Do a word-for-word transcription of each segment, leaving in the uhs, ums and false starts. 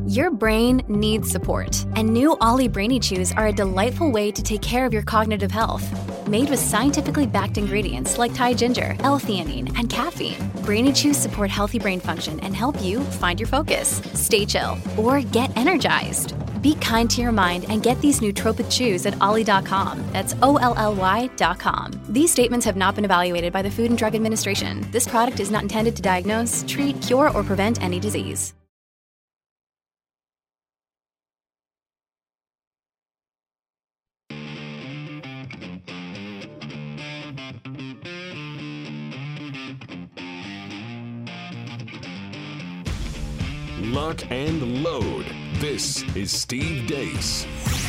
Your brain needs support, and new Ollie Brainy Chews are a delightful way to take care of your cognitive health. Made with scientifically backed ingredients like Thai ginger, L-theanine, and caffeine, Brainy Chews support healthy brain function and help you find your focus, stay chill, or get energized. Be kind to your mind and get these nootropic chews at ollie dot com. That's O L L Y dot com. These statements have not been evaluated by the Food and Drug Administration. This product is not intended to diagnose, treat, cure, or prevent any disease. Lock and load. This is Steve Deace.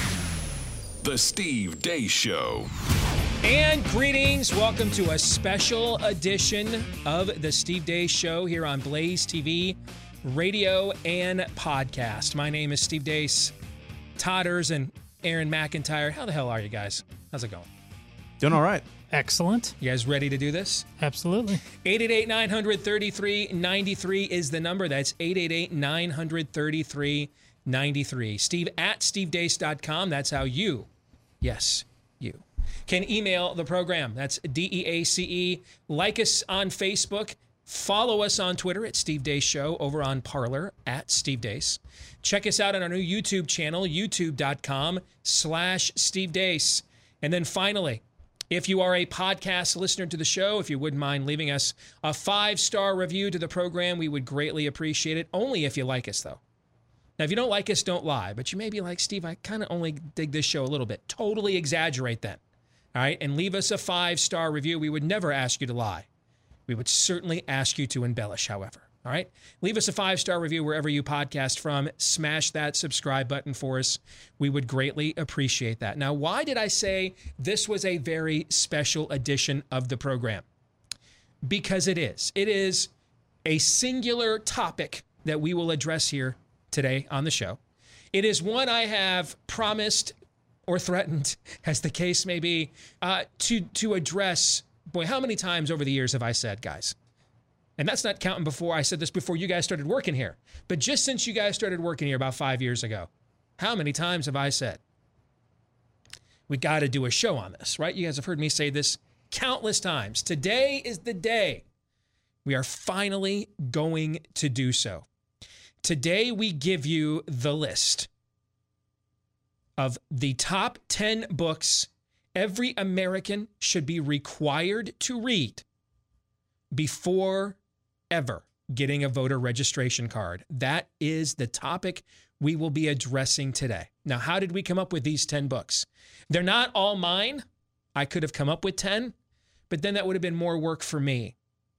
The Steve Deace Show. And greetings. Welcome to a special edition of the Steve Deace Show here on Blaze T V, radio, and podcast. My name is Steve Deace. Todders and Aaron McIntyre. How the hell are you guys? How's it going? Doing all right. Excellent. You guys ready to do this? Absolutely. eight eight eight, nine three three, nine three is the number. That's eight eight eight, nine three three, nine three. Steve at steve deace dot com. That's how you, yes, you, can email the program. That's D E A C E. Like us on Facebook. Follow us on Twitter at Steve Deace Show. Over on Parler at Steve Deace. Check us out on our new YouTube channel, youtube.com slash Steve Deace. And then finally, if you are a podcast listener to the show, if you wouldn't mind leaving us a five-star review to the program, we would greatly appreciate it. Only if you like us, though. Now, if you don't like us, don't lie. But you may be like, Steve, I kind of only dig this show a little bit. Totally exaggerate then. All right? And leave us a five-star review. We would never ask you to lie. We would certainly ask you to embellish, however. All right? Leave us a five-star review wherever you podcast from. Smash that subscribe button for us. We would greatly appreciate that. Now, why did I say this was a very special edition of the program? Because it is. It is a singular topic that we will address here today on the show. It is one I have promised or threatened, as the case may be, uh, to, to address. Boy, how many times over the years have I said, guys? And that's not counting before, I said this before you guys started working here. But just since you guys started working here about five years ago, how many times have I said, we got to do a show on this, right? You guys have heard me say this countless times. Today is the day we are finally going to do so. Today we give you the list of the top ten books every American should be required to read before ever getting a voter registration card. That is the topic we will be addressing today. Now, how did we come up with these ten books? They're not all mine. I could have come up with ten, but then that would have been more work for me.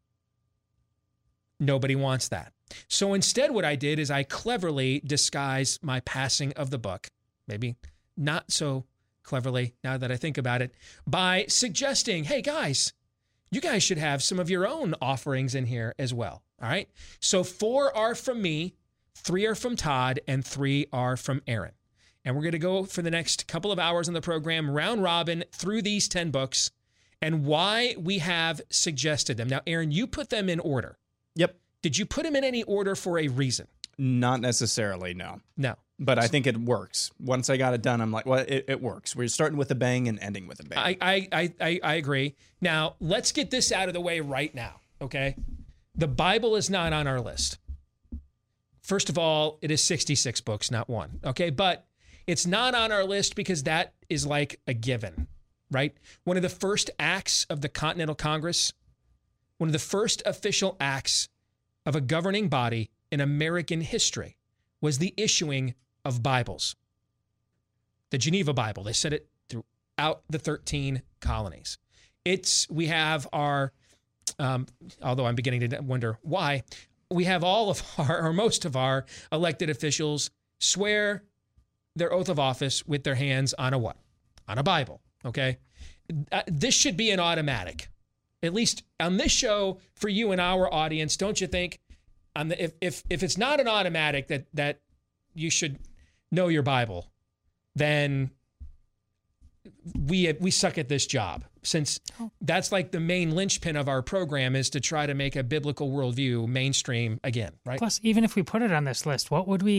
Nobody wants that. So instead, what I did is I cleverly disguised my passing of the buck, maybe not so cleverly now that I think about it, by suggesting, hey, guys, you guys should have some of your own offerings in here as well, all right? So four are from me, three are from Todd, and three are from Aaron. And we're going to go for the next couple of hours on the program, round robin, through these ten books and why we have suggested them. Now, Aaron, you put them in order. Yep. Did you put them in any order for a reason? Not necessarily, no. No. But I think it works. Once I got it done, I'm like, well, it, it works. We're starting with a bang and ending with a bang. I, I, I, I agree. Now, let's get this out of the way right now, okay? The Bible is not on our list. First of all, it is sixty-six books, not one, okay? But it's not on our list because that is like a given, right? One of the first acts of the Continental Congress, one of the first official acts of a governing body in American history was the issuing of Bibles. The Geneva Bible, they said it throughout the thirteen colonies. It's, we have our, um, although I'm beginning to wonder why, we have all of our, or most of our elected officials swear their oath of office with their hands on a what? On a Bible, okay? Uh, this should be an automatic. At least on this show, for you and our audience, don't you think? On the, if if if it's not an automatic that that you should know your Bible, then we we suck at this job. Since that's like the main linchpin of our program is to try to make a biblical worldview mainstream again, right? Plus, even if we put it on this list, what would we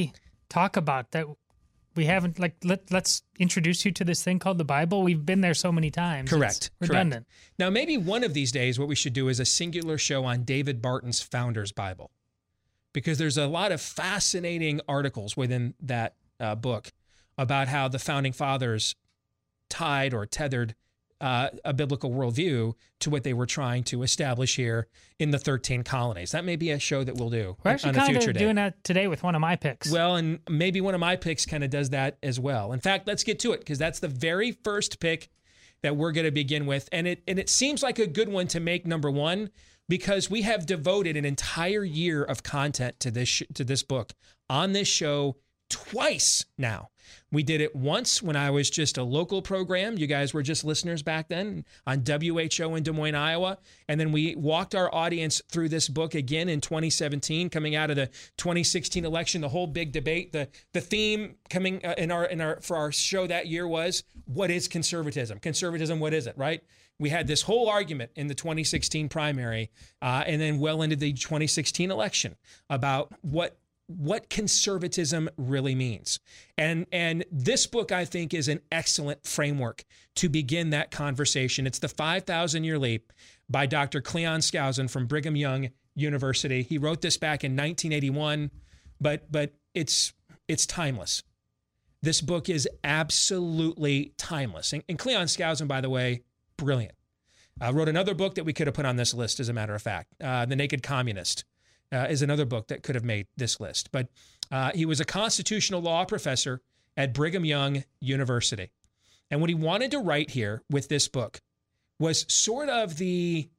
talk about that we haven't, like, let, let's introduce you to this thing called the Bible? We've been there so many times. Correct. It's redundant. Correct. Now, maybe one of these days, what we should do is a singular show on David Barton's Founder's Bible, because there's a lot of fascinating articles within that uh, book about how the Founding Fathers tied or tethered uh, a biblical worldview to what they were trying to establish here in the thirteen colonies. That may be a show that we'll do We're actually on a kind future of day. doing that today with one of my picks. Well, and maybe one of my picks kind of does that as well. In fact, let's get to it, because that's the very first pick that we're going to begin with. And it and it seems like a good one to make number one, because we have devoted an entire year of content to this sh- to this book on this show twice now. We did it once when I was just a local program. You guys were just listeners back then on W H O in Des Moines, Iowa. And then we walked our audience through this book again in twenty seventeen, coming out of the twenty sixteen election, the whole big debate. The the theme coming uh, in our in our for our show that year was, what is conservatism? Conservatism, what is it, right? We had this whole argument in the twenty sixteen primary uh, and then well into the twenty sixteen election about what what conservatism really means. And and this book, I think, is an excellent framework to begin that conversation. It's The five thousand Year Leap by Doctor Cleon Skousen from Brigham Young University. He wrote this back in nineteen eighty-one, but but it's it's timeless. This book is absolutely timeless. And, and Cleon Skousen, by the way, brilliant. Uh, wrote another book that we could have put on this list, as a matter of fact, uh, The Naked Communist. Uh, is another book that could have made this list. But uh, he was a constitutional law professor at Brigham Young University. And what he wanted to write here with this book was sort of the,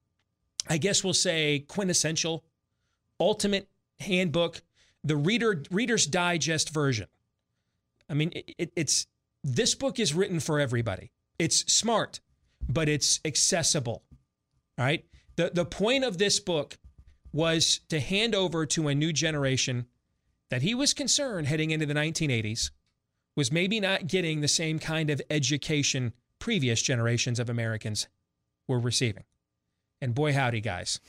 I guess we'll say, quintessential, ultimate handbook, the reader Reader's Digest version. I mean, it, it, it's this book is written for everybody. It's smart, but it's accessible, all right? The, the point of this book was to hand over to a new generation that he was concerned heading into the nineteen eighties was maybe not getting the same kind of education previous generations of Americans were receiving. And boy, howdy, guys.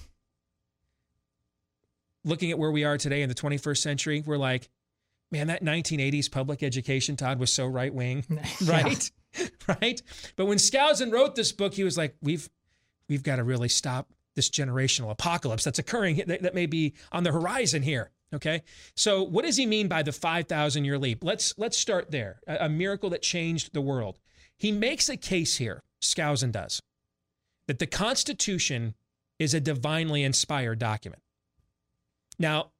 Looking at where we are today in the twenty-first century, we're like, man, that nineteen eighties public education, Todd, was so right-wing, right? Right? But when Skousen wrote this book, he was like, we've we've got to really stop this generational apocalypse that's occurring that, that may be on the horizon here. Okay. So what does he mean by the five thousand year leap? Let's, let's start there. A, a miracle that changed the world. He makes a case here, Skousen does, that the Constitution is a divinely inspired document. Now,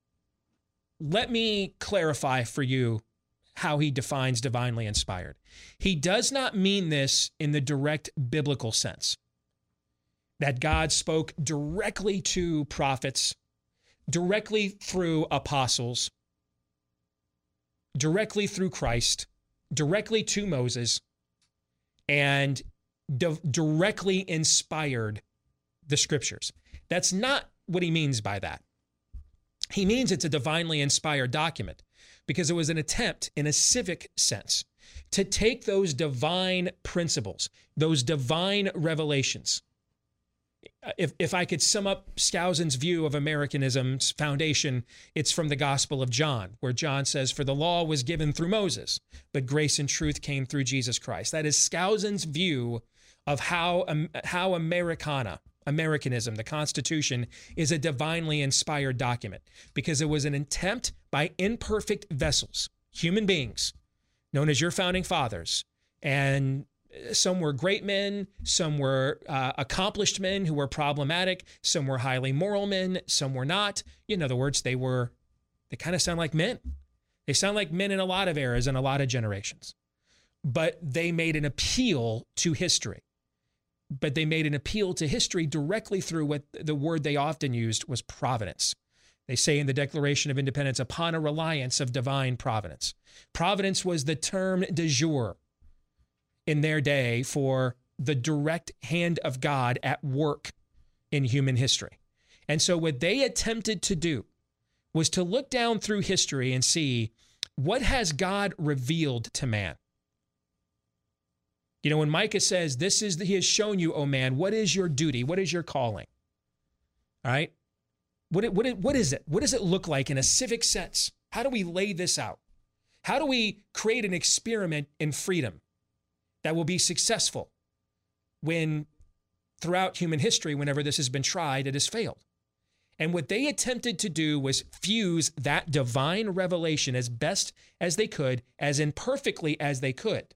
let me clarify for you how he defines divinely inspired. He does not mean this in the direct biblical sense, that God spoke directly to prophets, directly through apostles, directly through Christ, directly to Moses, and di- directly inspired the scriptures. That's not what he means by that. He means it's a divinely inspired document because it was an attempt in a civic sense to take those divine principles, those divine revelations. If if I could sum up Skousen's view of Americanism's foundation, it's from the Gospel of John, where John says, for the law was given through Moses, but grace and truth came through Jesus Christ. That is Skousen's view of how, um, how Americana, Americanism, the Constitution, is a divinely inspired document, because it was an attempt by imperfect vessels, human beings, known as your founding fathers, and some were great men, some were uh, accomplished men who were problematic, some were highly moral men, some were not. In other words, they were, they kind of sound like men. They sound like men in a lot of eras and a lot of generations. But they made an appeal to history. But they made an appeal to history directly through what the word they often used was providence. They say in the Declaration of Independence, upon a reliance of divine providence. Providence was the term du jour in their day for the direct hand of God at work in human history. And so what they attempted to do was to look down through history and see, what has God revealed to man? You know, when Micah says, this is, the, he has shown you, O man, what is your duty? What is your calling? All right? What, what, what is it? What does it look like in a civic sense How do we lay this out? How do we create an experiment in freedom that will be successful when throughout human history, whenever this has been tried, it has failed? And what they attempted to do was fuse that divine revelation as best as they could, as imperfectly as they could,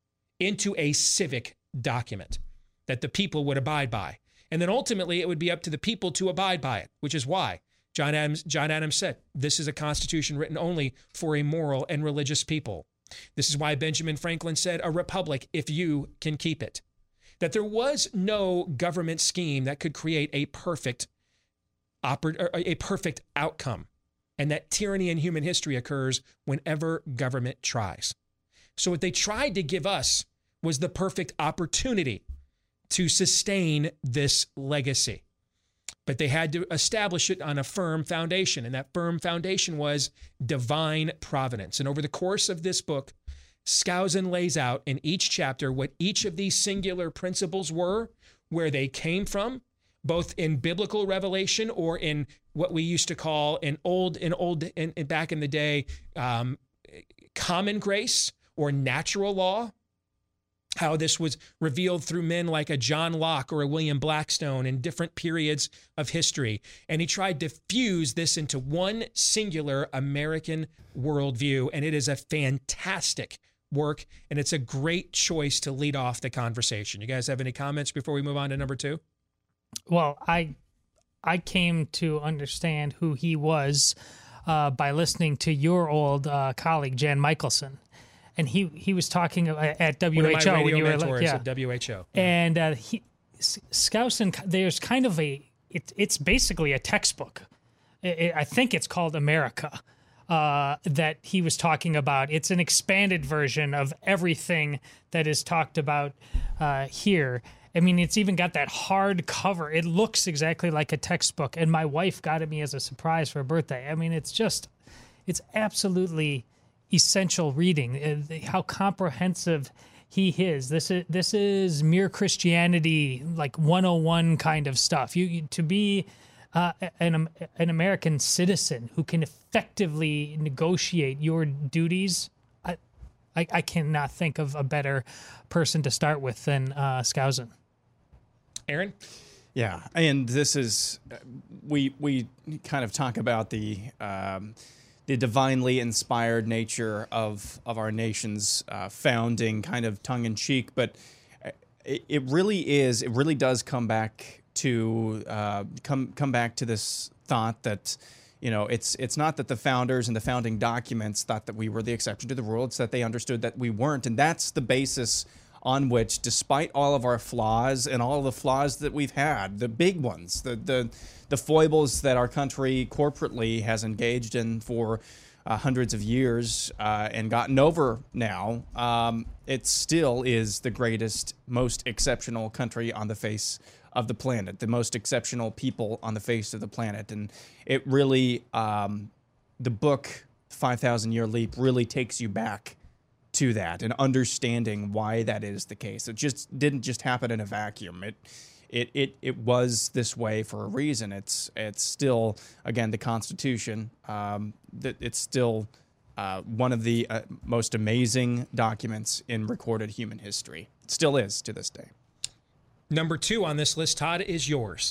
into a civic document that the people would abide by. And then ultimately it would be up to the people to abide by it, which is why John Adams, John Adams said, this is a constitution written only for a moral and religious people. This is why Benjamin Franklin said, a republic if you can keep it. That there was no government scheme that could create a perfect, oper- a perfect outcome, and that tyranny in human history occurs whenever government tries. So what they tried to give us was the perfect opportunity to sustain this legacy. But they had to establish it on a firm foundation, and that firm foundation was divine providence. And over the course of this book, Skousen lays out in each chapter what each of these singular principles were, where they came from, both in biblical revelation or in what we used to call in old, in old, in, in back in the day, um, common grace or natural law. How this was revealed through men like a John Locke or a William Blackstone in different periods of history. And he tried to fuse this into one singular American worldview. And it is a fantastic work, and it's a great choice to lead off the conversation. You guys have any comments before we move on to number two? Well, I I came to understand who he was uh, by listening to your old uh, colleague, Jan Michelson. And he, he was talking at W H O when you were like, yeah, at W H O, and uh, he Skousen. There's kind of a it, it's basically a textbook. It, I think it's called America uh, that he was talking about. It's an expanded version of everything that is talked about uh, here. I mean, it's even got that hard cover. It looks exactly like a textbook. And my wife got it me as a surprise for her birthday. I mean, it's just it's absolutely essential reading. Uh, how comprehensive he is. This is this is mere Christianity, like one oh one kind of stuff. You, you to be uh, an an American citizen who can effectively negotiate your duties. I I, I cannot think of a better person to start with than uh, Skousen. Aaron? Yeah, and this is we we kind of talk about the. Um, the divinely inspired nature of, of our nation's uh, founding, kind of tongue-in-cheek, but it, it really is, it really does come back to uh, come come back to this thought that, you know, it's it's not that the founders and the founding documents thought that we were the exception to the rule, it's that they understood that we weren't, and that's the basis on which, despite all of our flaws and all of the flaws that we've had, the big ones, the the the foibles that our country corporately has engaged in for uh, hundreds of years uh, and gotten over now, um, it still is the greatest, most exceptional country on the face of the planet, the most exceptional people on the face of the planet. And it really, um, the book, five thousand Year Leap, really takes you back to that and understanding why that is the case. It just didn't just happen in a vacuum. It It, it it was this way for a reason. It's it's still, again, the Constitution. Um, that it's still uh, one of the uh, most amazing documents in recorded human history. It still is to this day. Number two on this list, Todd, is yours.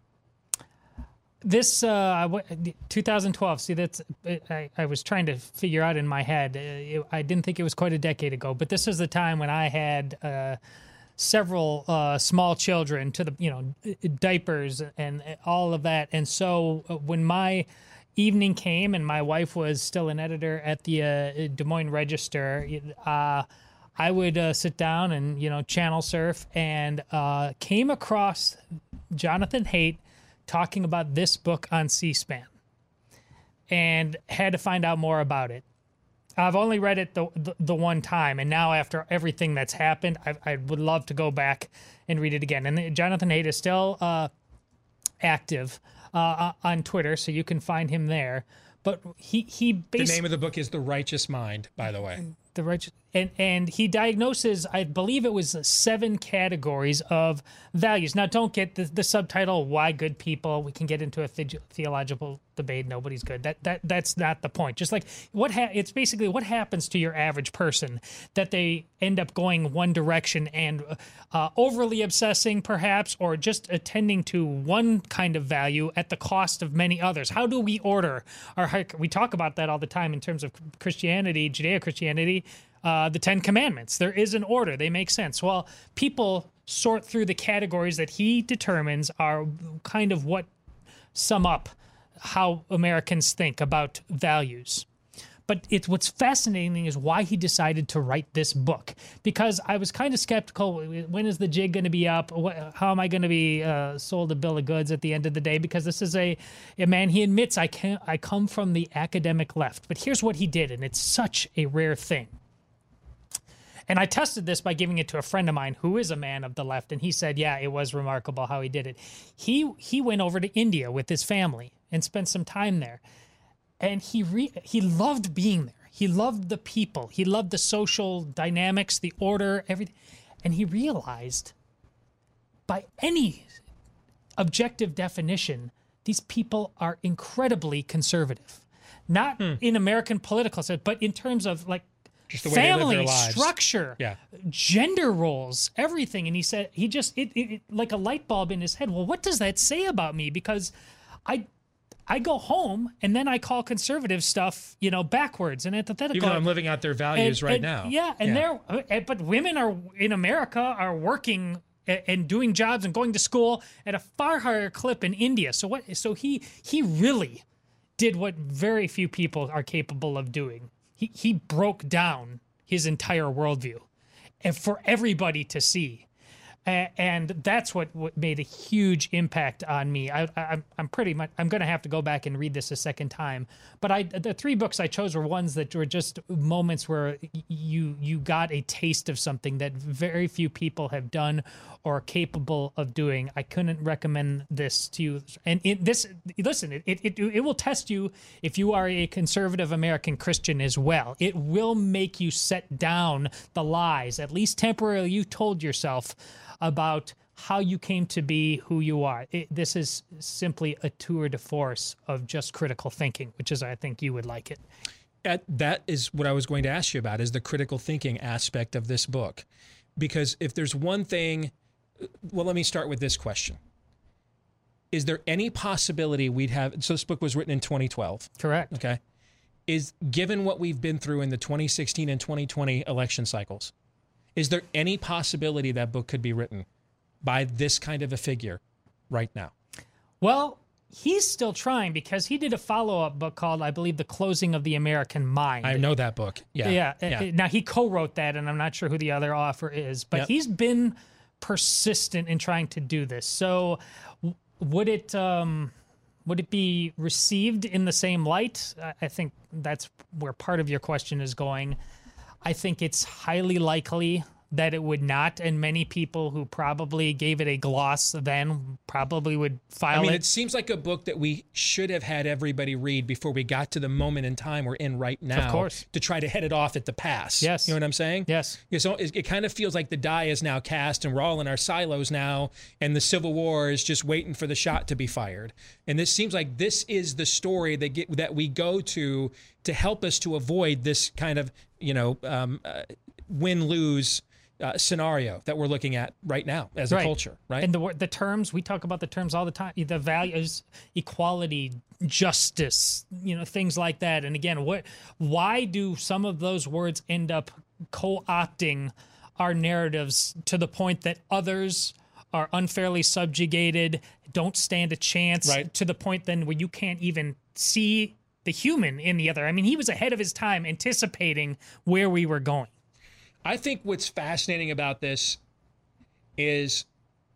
This uh, twenty twelve. See, that's I, I was trying to figure out in my head. It, I didn't think it was quite a decade ago, but this was the time when I had. Uh, several uh, small children to the, you know, diapers and all of that. And so uh, when my evening came and my wife was still an editor at the uh, Des Moines Register, uh, I would uh, sit down and, you know, channel surf and uh, came across Jonathan Haidt talking about this book on C-SPAN and had to find out more about it. I've only read it the, the the one time, and now after everything that's happened, I, I would love to go back and read it again. And Jonathan Haidt is still uh, active uh, on Twitter, so you can find him there. But he he basically, the name of the book is The Righteous Mind, by the way. The righteous And and he diagnoses, I believe it was seven categories of values. Now, don't get the, the subtitle, Why Good People. We can get into a the- theological debate. Nobody's good. That that That's not the point. Just like what ha- it's basically what happens to your average person that they end up going one direction and uh, overly obsessing, perhaps, or just attending to one kind of value at the cost of many others. How do we order our hierarchy? We talk about that all the time in terms of Christianity, Judeo-Christianity. Uh, the Ten Commandments. There is an order. They make sense. Well, people sort through the categories that he determines are kind of what sum up how Americans think about values. But it's what's fascinating is why he decided to write this book. Because I was kind of skeptical. When is the jig going to be up? What, how am I going to be uh, sold a bill of goods at the end of the day? Because this is a, a man, he admits, I can't, I come from the academic left. But here's what he did, and it's such a rare thing. And I tested this by giving it to a friend of mine who is a man of the left, and he said, yeah, it was remarkable how he did it. He he went over to India with his family and spent some time there. And he re- he loved being there. He loved the people. He loved the social dynamics, the order, everything. And he realized, by any objective definition, these people are incredibly conservative. Not hmm. in American political sense, but in terms of like Just the way family they live their lives. structure, yeah. gender roles, everything. And he said, he just, it, it, it like a light bulb in his head. Well, what does that say about me? Because I, I go home and then I call conservative stuff, you know, backwards and antithetical. Even though I'm living out their values and, right and, now. Yeah. And yeah. they're, but women are in America are working and doing jobs and going to school at a far higher clip in India. So what, so he, he really did what very few people are capable of doing. He he broke down his entire worldview, and for everybody to see, uh, and that's what, what made a huge impact on me. I, I, I'm I'm pretty much I'm going to have to go back and read this a second time. But I the three books I chose were ones that were just moments where you you got a taste of something that very few people have done or are capable of doing. I couldn't recommend this to you. And it, this, listen, it, it it will test you if you are a conservative American Christian as well. It will make you set down the lies, at least temporarily, you told yourself about how you came to be who you are. It, this is simply a tour de force of just critical thinking, which is, I think you would like it. At, that is what I was going to ask you about, is the critical thinking aspect of this book. Because if there's one thing... Well, let me start with this question. Is there any possibility we'd have... So this book was written in twenty twelve. Correct. Okay. Is, given what we've been through in the twenty sixteen and twenty twenty election cycles, is there any possibility that book could be written by this kind of a figure right now? Well, he's still trying, because he did a follow-up book called, I believe, The Closing of the American Mind. I know that book. Yeah. Yeah. yeah. Now, he co-wrote that, and I'm not sure who the other author is, but Yep. he's been persistent in trying to do this. So w- would it um, would it be received in the same light? I, I think that's where part of your question is going. I think it's highly likely that it would not, and many people who probably gave it a gloss then probably would file I mean, it. it seems like a book that we should have had everybody read before we got to the moment in time we're in right now. Of course. To try to head it off at the pass. Yes. You know what I'm saying? Yes. Yeah, so it, it kind of feels like the die is now cast and we're all in our silos now, and the Civil War is just waiting for the shot to be fired. And this seems like this is the story that get, that we go to to help us to avoid this kind of, you know, um, uh, win-lose Uh, scenario that we're looking at right now as a Right. culture, right? And the the terms, we talk about the terms all the time, the values, equality, justice, you know, things like that. And again, what, why do some of those words end up co-opting our narratives to the point that others are unfairly subjugated, don't stand a chance, Right. to the point then where you can't even see the human in the other? I mean, he was ahead of his time, anticipating where we were going. I think what's fascinating about this is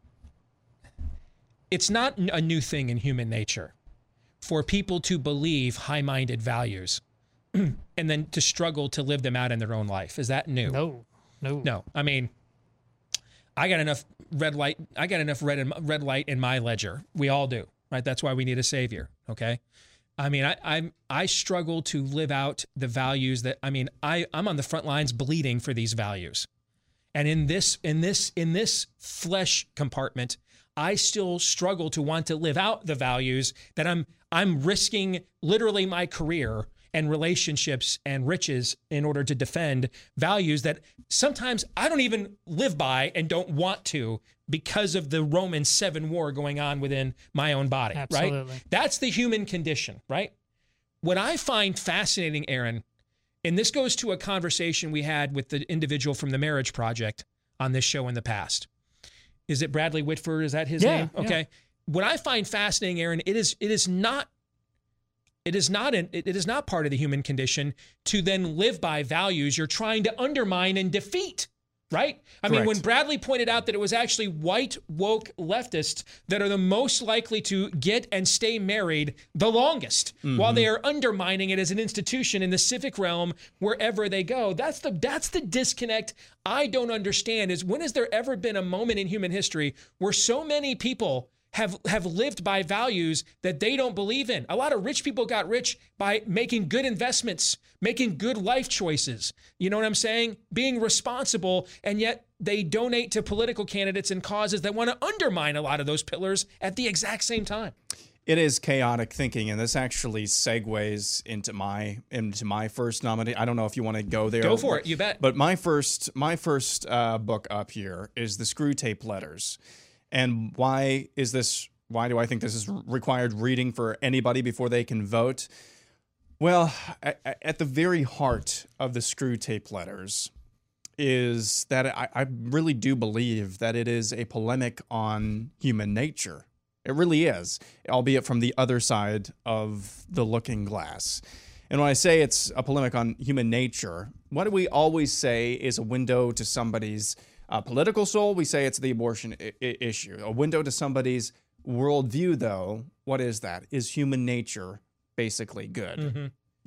it's not a new thing in human nature for people to believe high-minded values and then to struggle to live them out in their own life. Is that new? No, no. No. I mean, I got enough red light. I got enough red red light in my ledger. We all do, right? That's why we need a savior, okay? I mean, I I'm, I struggle to live out the values that, I mean, I, I'm on the front lines bleeding for these values. And in this, in this, in this flesh compartment, I still struggle to want to live out the values that I'm, I'm risking literally my career and relationships and riches in order to defend values that sometimes I don't even live by and don't want to because of the Roman seven war going on within my own body, Absolutely. right? That's the human condition, right? What I find fascinating, Aaron, and this goes to a conversation we had with the individual from the Marriage Project on this show in the past. Is it Bradley Whitford? Is that his Yeah, name? Okay. yeah. What I find fascinating, Aaron, it is it is not It is not an, it is not part of the human condition to then live by values you're trying to undermine and defeat, right? I mean, Correct. when Bradley pointed out that it was actually white woke leftists that are the most likely to get and stay married the longest, Mm-hmm. while they are undermining it as an institution in the civic realm wherever they go. That's the that's the disconnect I don't understand. Is when has there ever been a moment in human history where so many people have have lived by values that they don't believe in? A lot of rich people got rich by making good investments, making good life choices. You know what I'm saying? Being responsible, and yet they donate to political candidates and causes that want to undermine a lot of those pillars at the exact same time. It is chaotic thinking, and this actually segues into my into my first nominee. I don't know if you want to go there. Go for but, it, you bet. But my first my first uh, book up here is the Screwtape Letters. And why is this? Why do I think this is required reading for anybody before they can vote? Well, at, at the very heart of the Screwtape Letters is that I, I really do believe that it is a polemic on human nature. It really is, albeit from the other side of the looking glass. And when I say it's a polemic on human nature, what do we always say is a window to somebody's Uh, political soul? We say it's the abortion I- I- issue. A window to somebody's worldview, though, what is that? Is human nature basically good? Mm-hmm.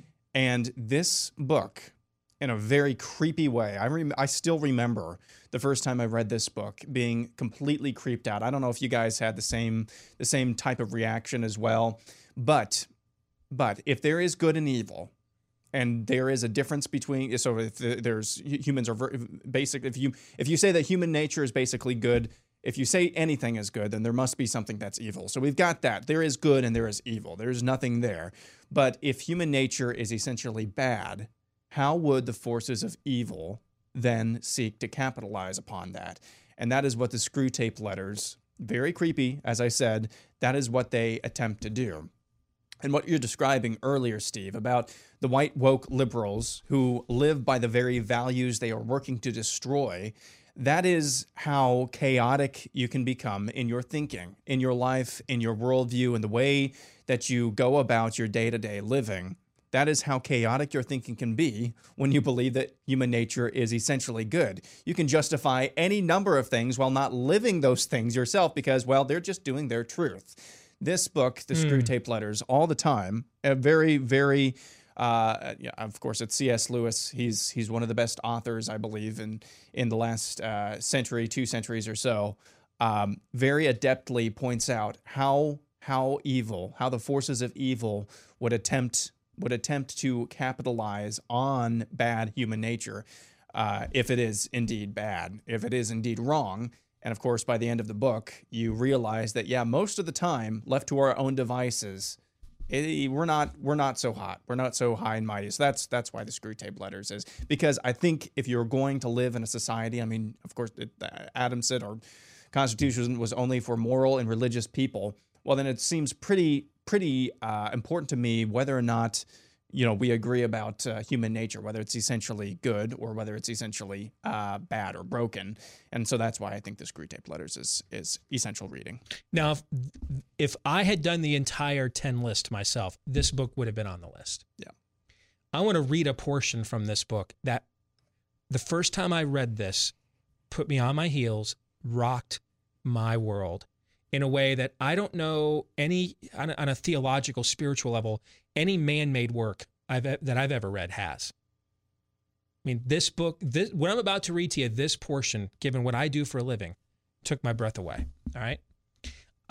And this book, in a very creepy way, I rem- I still remember the first time I read this book being completely creeped out. I don't know if you guys had the same the same type of reaction as well, but but if there is good and evil, and there is a difference between, so if there's humans are basic, if you if you say that human nature is basically good, if you say anything is good, then there must be something that's evil. So we've got that. There is good and there is evil. There's nothing there. But if human nature is essentially bad, how would the forces of evil then seek to capitalize upon that? And that is what the Screwtape Letters, very creepy, as I said, that is what they attempt to do. And what you're describing earlier, Steve, about the white woke liberals who live by the very values they are working to destroy, that is how chaotic you can become in your thinking, in your life, in your worldview, in the way that you go about your day-to-day living. That is how chaotic your thinking can be when you believe that human nature is essentially good. You can justify any number of things while not living those things yourself because, well, they're just doing their truth. This book, The Screwtape Letters, all the time, a very, very, uh, yeah, of course, it's C S Lewis. He's he's one of the best authors, I believe, in in the last uh, century, two centuries or so. Um, very adeptly points out how how evil, how the forces of evil would attempt would attempt to capitalize on bad human nature, uh, if it is indeed bad, if it is indeed wrong. And of course, by the end of the book, you realize that, yeah, most of the time, left to our own devices, it, we're not we're not so hot. We're not so high and mighty. So that's that's why the Screwtape Letters is. Because I think if you're going to live in a society, I mean, of course, it, uh, Adam said our Constitution was only for moral and religious people. Well, then it seems pretty pretty uh, important to me whether or not, you know, we agree about uh, human nature, whether it's essentially good or whether it's essentially uh, bad or broken. And so that's why I think the Screwtape Letters is is essential reading. Now, if, if I had done the entire ten list myself, this book would have been on the list. Yeah. I want to read a portion from this book that the first time I read this put me on my heels, rocked my world in a way that I don't know any, on a, on a theological, spiritual level, any man-made work I've that I've ever read has. I mean, this book, this, what I'm about to read to you, this portion, given what I do for a living, took my breath away. All right.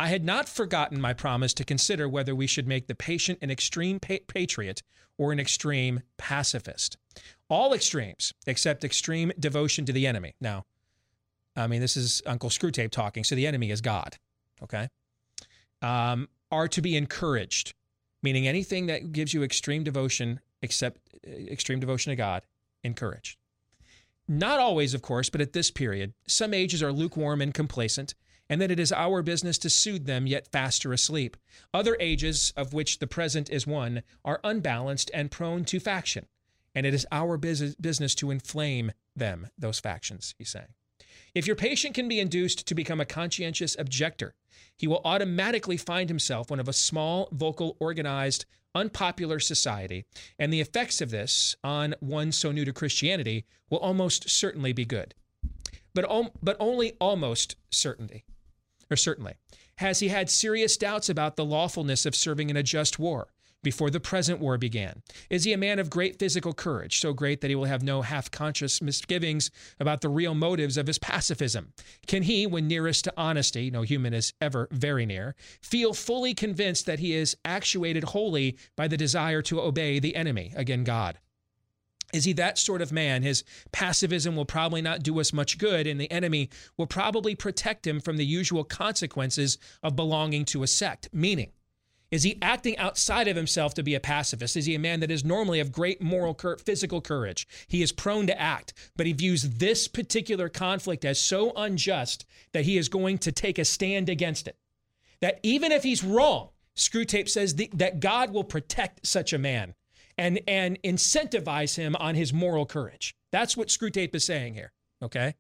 I had not forgotten my promise to consider whether we should make the patient an extreme pa- patriot or an extreme pacifist. All extremes, except extreme devotion to the enemy. Now, I mean, this is Uncle Screwtape talking, so the enemy is God, okay? Um, are to be encouraged, meaning anything that gives you extreme devotion, except extreme devotion to God, encouraged. Not always, of course, but at this period, some ages are lukewarm and complacent, and that it is our business to soothe them, yet faster asleep. Other ages, of which the present is one, are unbalanced and prone to faction, and it is our business business to inflame them, those factions, he's saying. If your patient can be induced to become a conscientious objector, he will automatically find himself one of a small, vocal, organized, unpopular society, and the effects of this on one so new to Christianity will almost certainly be good. But, om- but only almost certainty, or certainly. Has he had serious doubts about the lawfulness of serving in a just war before the present war began? Is he a man of great physical courage, so great that he will have no half-conscious misgivings about the real motives of his pacifism? Can he, when nearest to honesty, no human is ever very near, feel fully convinced that he is actuated wholly by the desire to obey the enemy, again God? Is he that sort of man? His pacifism will probably not do us much good, and the enemy will probably protect him from the usual consequences of belonging to a sect. Meaning, is he acting outside of himself to be a pacifist? Is he a man that is normally of great moral, cur- physical courage? He is prone to act, but he views this particular conflict as so unjust that he is going to take a stand against it. That even if he's wrong, Screwtape says the, that God will protect such a man and, and incentivize him on his moral courage. That's what Screwtape is saying here, okay?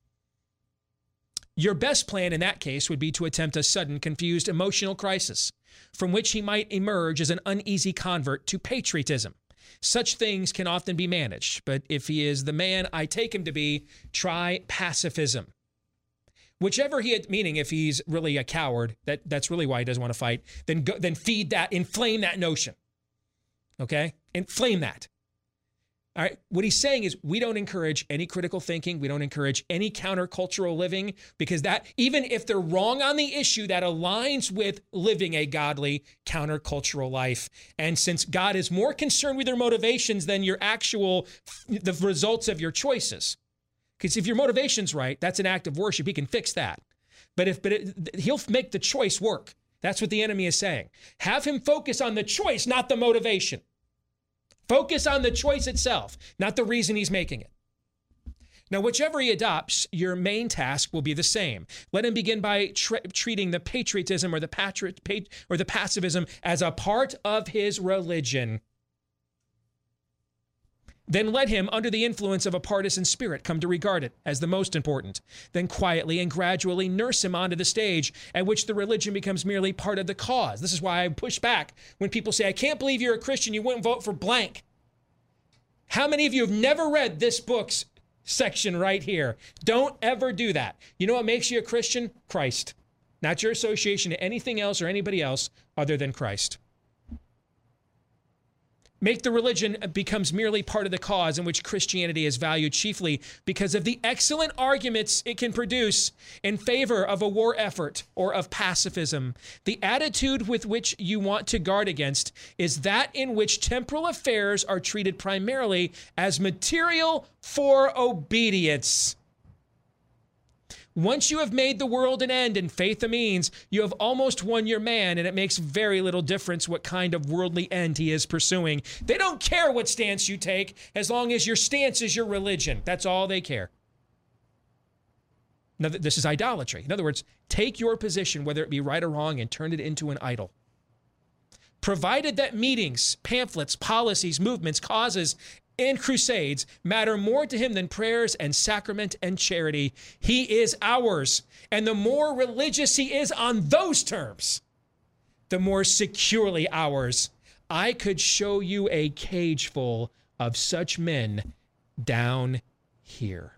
Your best plan in that case would be to attempt a sudden, confused emotional crisis from which he might emerge as an uneasy convert to patriotism. Such things can often be managed, but if he is the man I take him to be, try pacifism. Whichever he had, meaning if he's really a coward, that, that's really why he doesn't want to fight, then go, then feed that, inflame that notion. Okay? Inflame that. All right. What he's saying is we don't encourage any critical thinking. We don't encourage any countercultural living, because that, even if they're wrong on the issue, that aligns with living a godly countercultural life. And since God is more concerned with your motivations than your actual, the results of your choices, because if your motivation's right, that's an act of worship. He can fix that. But if, but it, he'll make the choice work. That's what the enemy is saying. Have him focus on the choice, not the motivation. Focus on the choice itself, not the reason he's making it. Now, whichever he adopts, your main task will be the same. Let him begin by tra- treating the patriotism or the patriot pat- or the pacifism as a part of his religion. Then let him, under the influence of a partisan spirit, come to regard it as the most important. Then quietly and gradually nurse him onto the stage at which the religion becomes merely part of the cause. This is why I push back when people say, I can't believe you're a Christian, you wouldn't vote for blank. How many of you have never read this book's section right here? Don't ever do that. You know what makes you a Christian? Christ. Not your association to anything else or anybody else other than Christ. Make the religion becomes merely part of the cause in which Christianity is valued chiefly because of the excellent arguments it can produce in favor of a war effort or of pacifism. The attitude with which you want to guard against is that in which temporal affairs are treated primarily as material for obedience. Once you have made the world an end and faith a means, you have almost won your man, and it makes very little difference what kind of worldly end he is pursuing. They don't care what stance you take as long as your stance is your religion. That's all they care. Now, this is idolatry. In other words, take your position, whether it be right or wrong, and turn it into an idol. Provided that meetings, pamphlets, policies, movements, causes, and crusades matter more to him than prayers and sacrament and charity, he is ours. And the more religious he is on those terms, the more securely ours. I could show you a cage full of such men down here.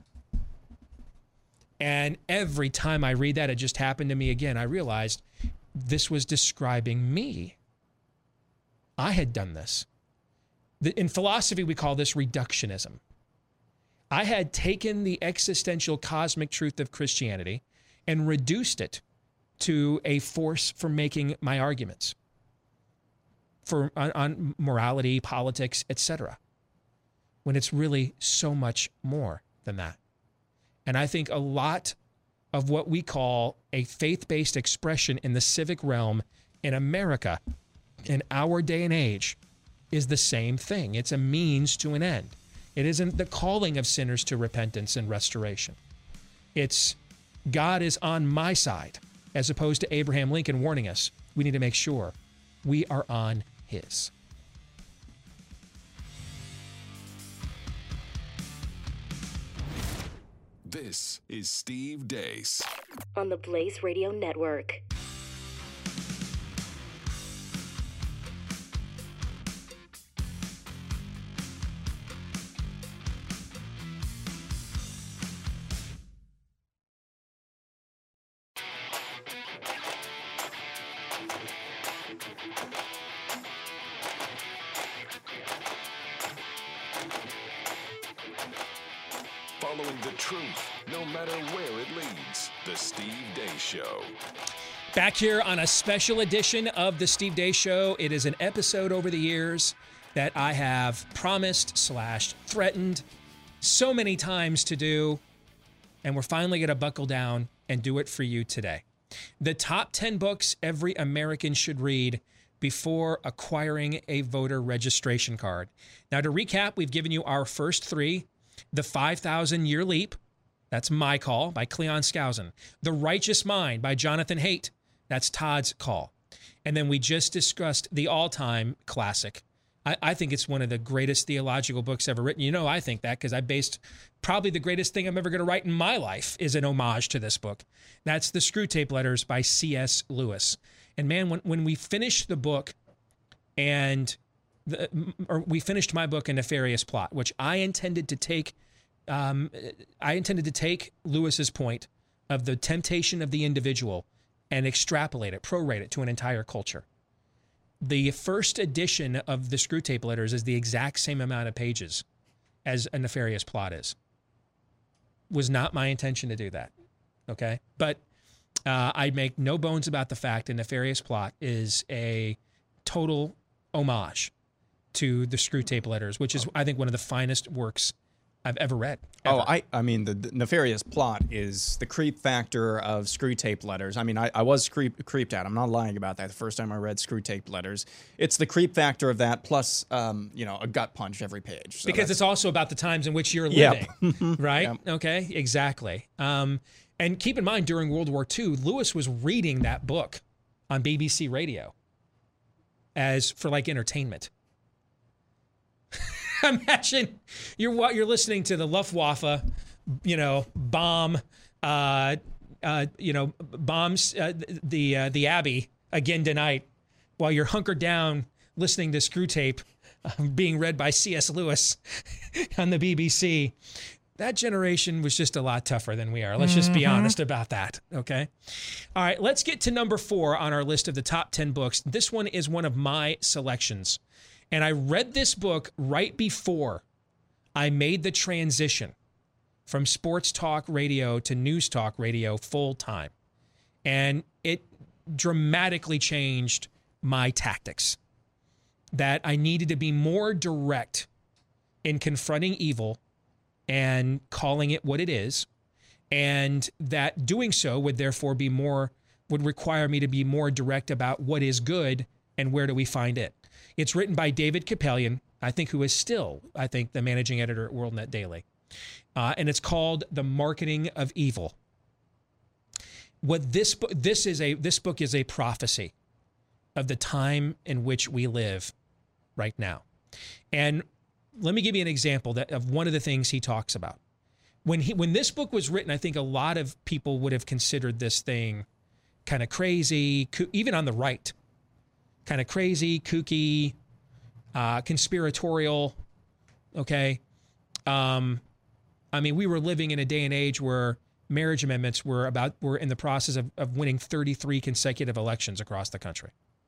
And every time I read that, it just happened to me again. I realized this was describing me. I had done this. In philosophy, we call this reductionism. I had taken the existential cosmic truth of Christianity and reduced it to a force for making my arguments for on, on morality, politics, et cetera, when it's really so much more than that. And I think a lot of what we call a faith-based expression in the civic realm in America in our day and age is the same thing. It's a means to an end. It isn't the calling of sinners to repentance and restoration. It's God is on my side, as opposed to Abraham Lincoln warning us. We need to make sure we are on his. This is Steve Deace on the Blaze Radio Network. Following the truth, no matter where it leads. The Steve Deace Show. Back here on a special edition of the Steve Deace Show. It is an episode over the years that I have promised slash threatened so many times to do, and we're finally going to buckle down and do it for you today. The top ten books every American should read before acquiring a voter registration card. Now, to recap, we've given you our first three. The five thousand Year Leap, that's my call, by Cleon Skousen. The Righteous Mind by Jonathan Haidt, that's Todd's call. And then we just discussed the all-time classic. I, I think it's one of the greatest theological books ever written. You know I think that because I based probably the greatest thing I'm ever going to write in my life is an homage to this book. That's The Screwtape Letters by C S Lewis. And man, when, when we finished the book and... The, or we finished my book, A Nefarious Plot, which I intended to take. Um, I intended to take Lewis's point of the temptation of the individual and extrapolate it, prorate it to an entire culture. The first edition of the Screwtape Letters is the exact same amount of pages as A Nefarious Plot is. Was not my intention to do that, okay? But uh, I make no bones about the fact A Nefarious Plot is a total homage to the Screwtape Letters, which is, I think, one of the finest works I've ever read. Ever. Oh, I, I mean, the, the Nefarious Plot is the creep factor of Screwtape Letters. I mean, I, I was creep, creeped out. I'm not lying about that. The first time I read Screwtape Letters, it's the creep factor of that plus, um, you know, a gut punch every page. So because it's also about the times in which you're Yep. living, right? Yep. Okay, exactly. Um, and keep in mind, during World War Two, Lewis was reading that book on B B C Radio as for like entertainment. Imagine you're you're listening to the Luftwaffe, you know, bomb, uh, uh, you know, bombs uh, the uh, the Abbey again tonight, while you're hunkered down listening to Screwtape uh, being read by C S Lewis on the B B C. That generation was just a lot tougher than we are. Let's just be honest about that, okay? All right, let's get to number four on our list of the top ten books. This one is one of my selections. And I read this book right before I made the transition from sports talk radio to news talk radio full time. And it dramatically changed my tactics. That I needed to be more direct in confronting evil and calling it what it is. And that doing so would therefore be more, would require me to be more direct about what is good and where do we find it. It's written by David Kapelian, I think, who is still, I think, the managing editor at WorldNet Daily. Uh, and it's called The Marketing of Evil. What this book, this is a, this book is a prophecy of the time in which we live right now. And let me give you an example that, of one of the things he talks about. When he, when this book was written, I think a lot of people would have considered this thing kind of crazy, even on the right. Kind of crazy, kooky, uh, conspiratorial, okay? Um, I mean, we were living in a day and age where marriage amendments were about were in the process of, of winning thirty-three consecutive elections across the country.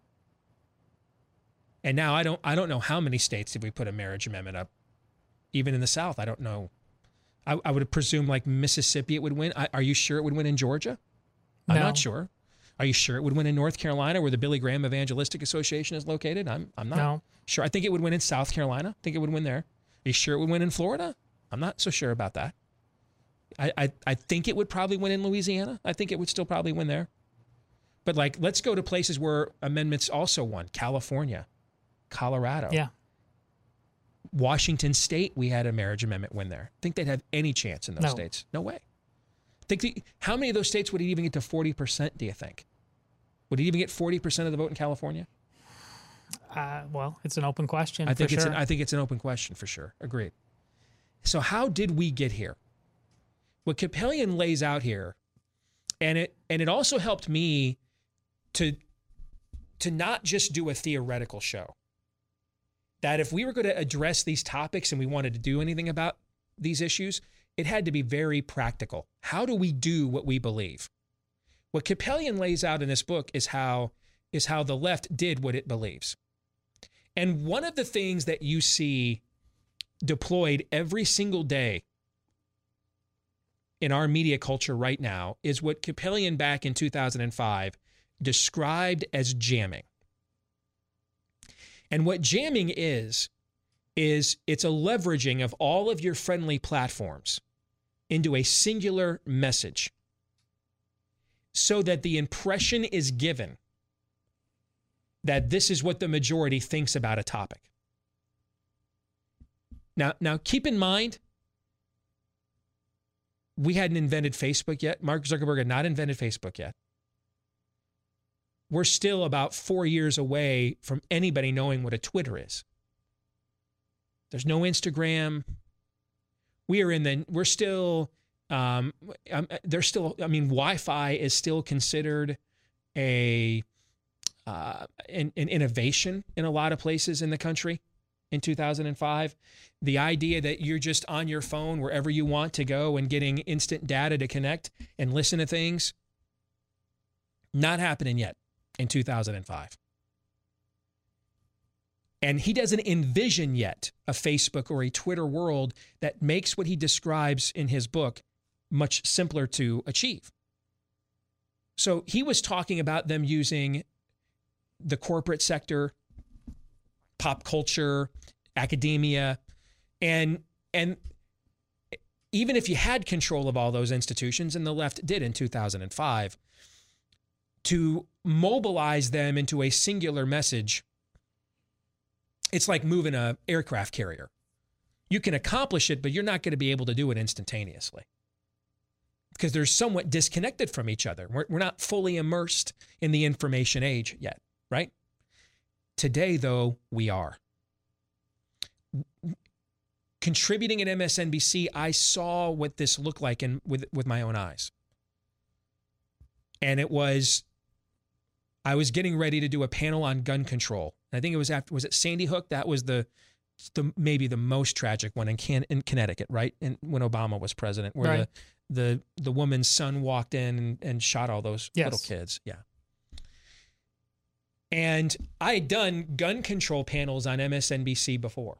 And now I don't I don't know how many states did we put a marriage amendment up. Even in the South, I don't know. I, I would presume like Mississippi it would win. I, are you sure it would win in Georgia? I'm No. not sure. Are you sure it would win in North Carolina, where the Billy Graham Evangelistic Association is located? I'm I'm not No. sure. I think it would win in South Carolina. I think it would win there. Are you sure it would win in Florida? I'm not so sure about that. I, I, I think it would probably win in Louisiana. I think it would still probably win there. But like, let's go to places where amendments also won. California, Colorado. Yeah. Washington State, we had a marriage amendment win there. Think they'd have any chance in those No. states? No way. Think the, how many of those states would it even get to forty percent, do you think? Would it even get forty percent of the vote in California? Uh, well, it's an open question. I think for it's sure. an, I think it's an open question for sure. Agreed. So how did we get here? What Kapelian lays out here, and it and it also helped me to to not just do a theoretical show. That if we were going to address these topics and we wanted to do anything about these issues, it had to be very practical. How do we do what we believe? What Kapelian lays out in this book is how is how the left did what it believes. And one of the things that you see deployed every single day in our media culture right now is what Kapelian back in two thousand five described as jamming. And what jamming is, is it's a leveraging of all of your friendly platforms into a singular message so that the impression is given that this is what the majority thinks about a topic. Now, now keep in mind, we hadn't invented Facebook yet. Mark Zuckerberg had not invented Facebook yet. We're still about four years away from anybody knowing what a Twitter is. There's no Instagram. We are in the, we're still, um, um, there's still, I mean, Wi-Fi is still considered a, uh, an, an innovation in a lot of places in the country in two thousand five. The idea that you're just on your phone wherever you want to go and getting instant data to connect and listen to things, not happening yet in two thousand five. And he doesn't envision yet a Facebook or a Twitter world that makes what he describes in his book much simpler to achieve. So he was talking about them using the corporate sector, pop culture, academia, and and even if you had control of all those institutions, and the left did in two thousand five, to mobilize them into a singular message, it's like moving an aircraft carrier. You can accomplish it, but you're not going to be able to do it instantaneously because they're somewhat disconnected from each other. We're, we're not fully immersed in the information age yet, right? Today, though, we are. Contributing at M S N B C, I saw what this looked like in, with, with my own eyes. And it was, I was getting ready to do a panel on gun control. I think it was after, was it Sandy Hook? That was the, the maybe the most tragic one in Can, in Connecticut, right? And when Obama was president, where Right. the, the the woman's son walked in and, and shot all those Yes. little kids. Yeah. And I had done gun control panels on M S N B C before.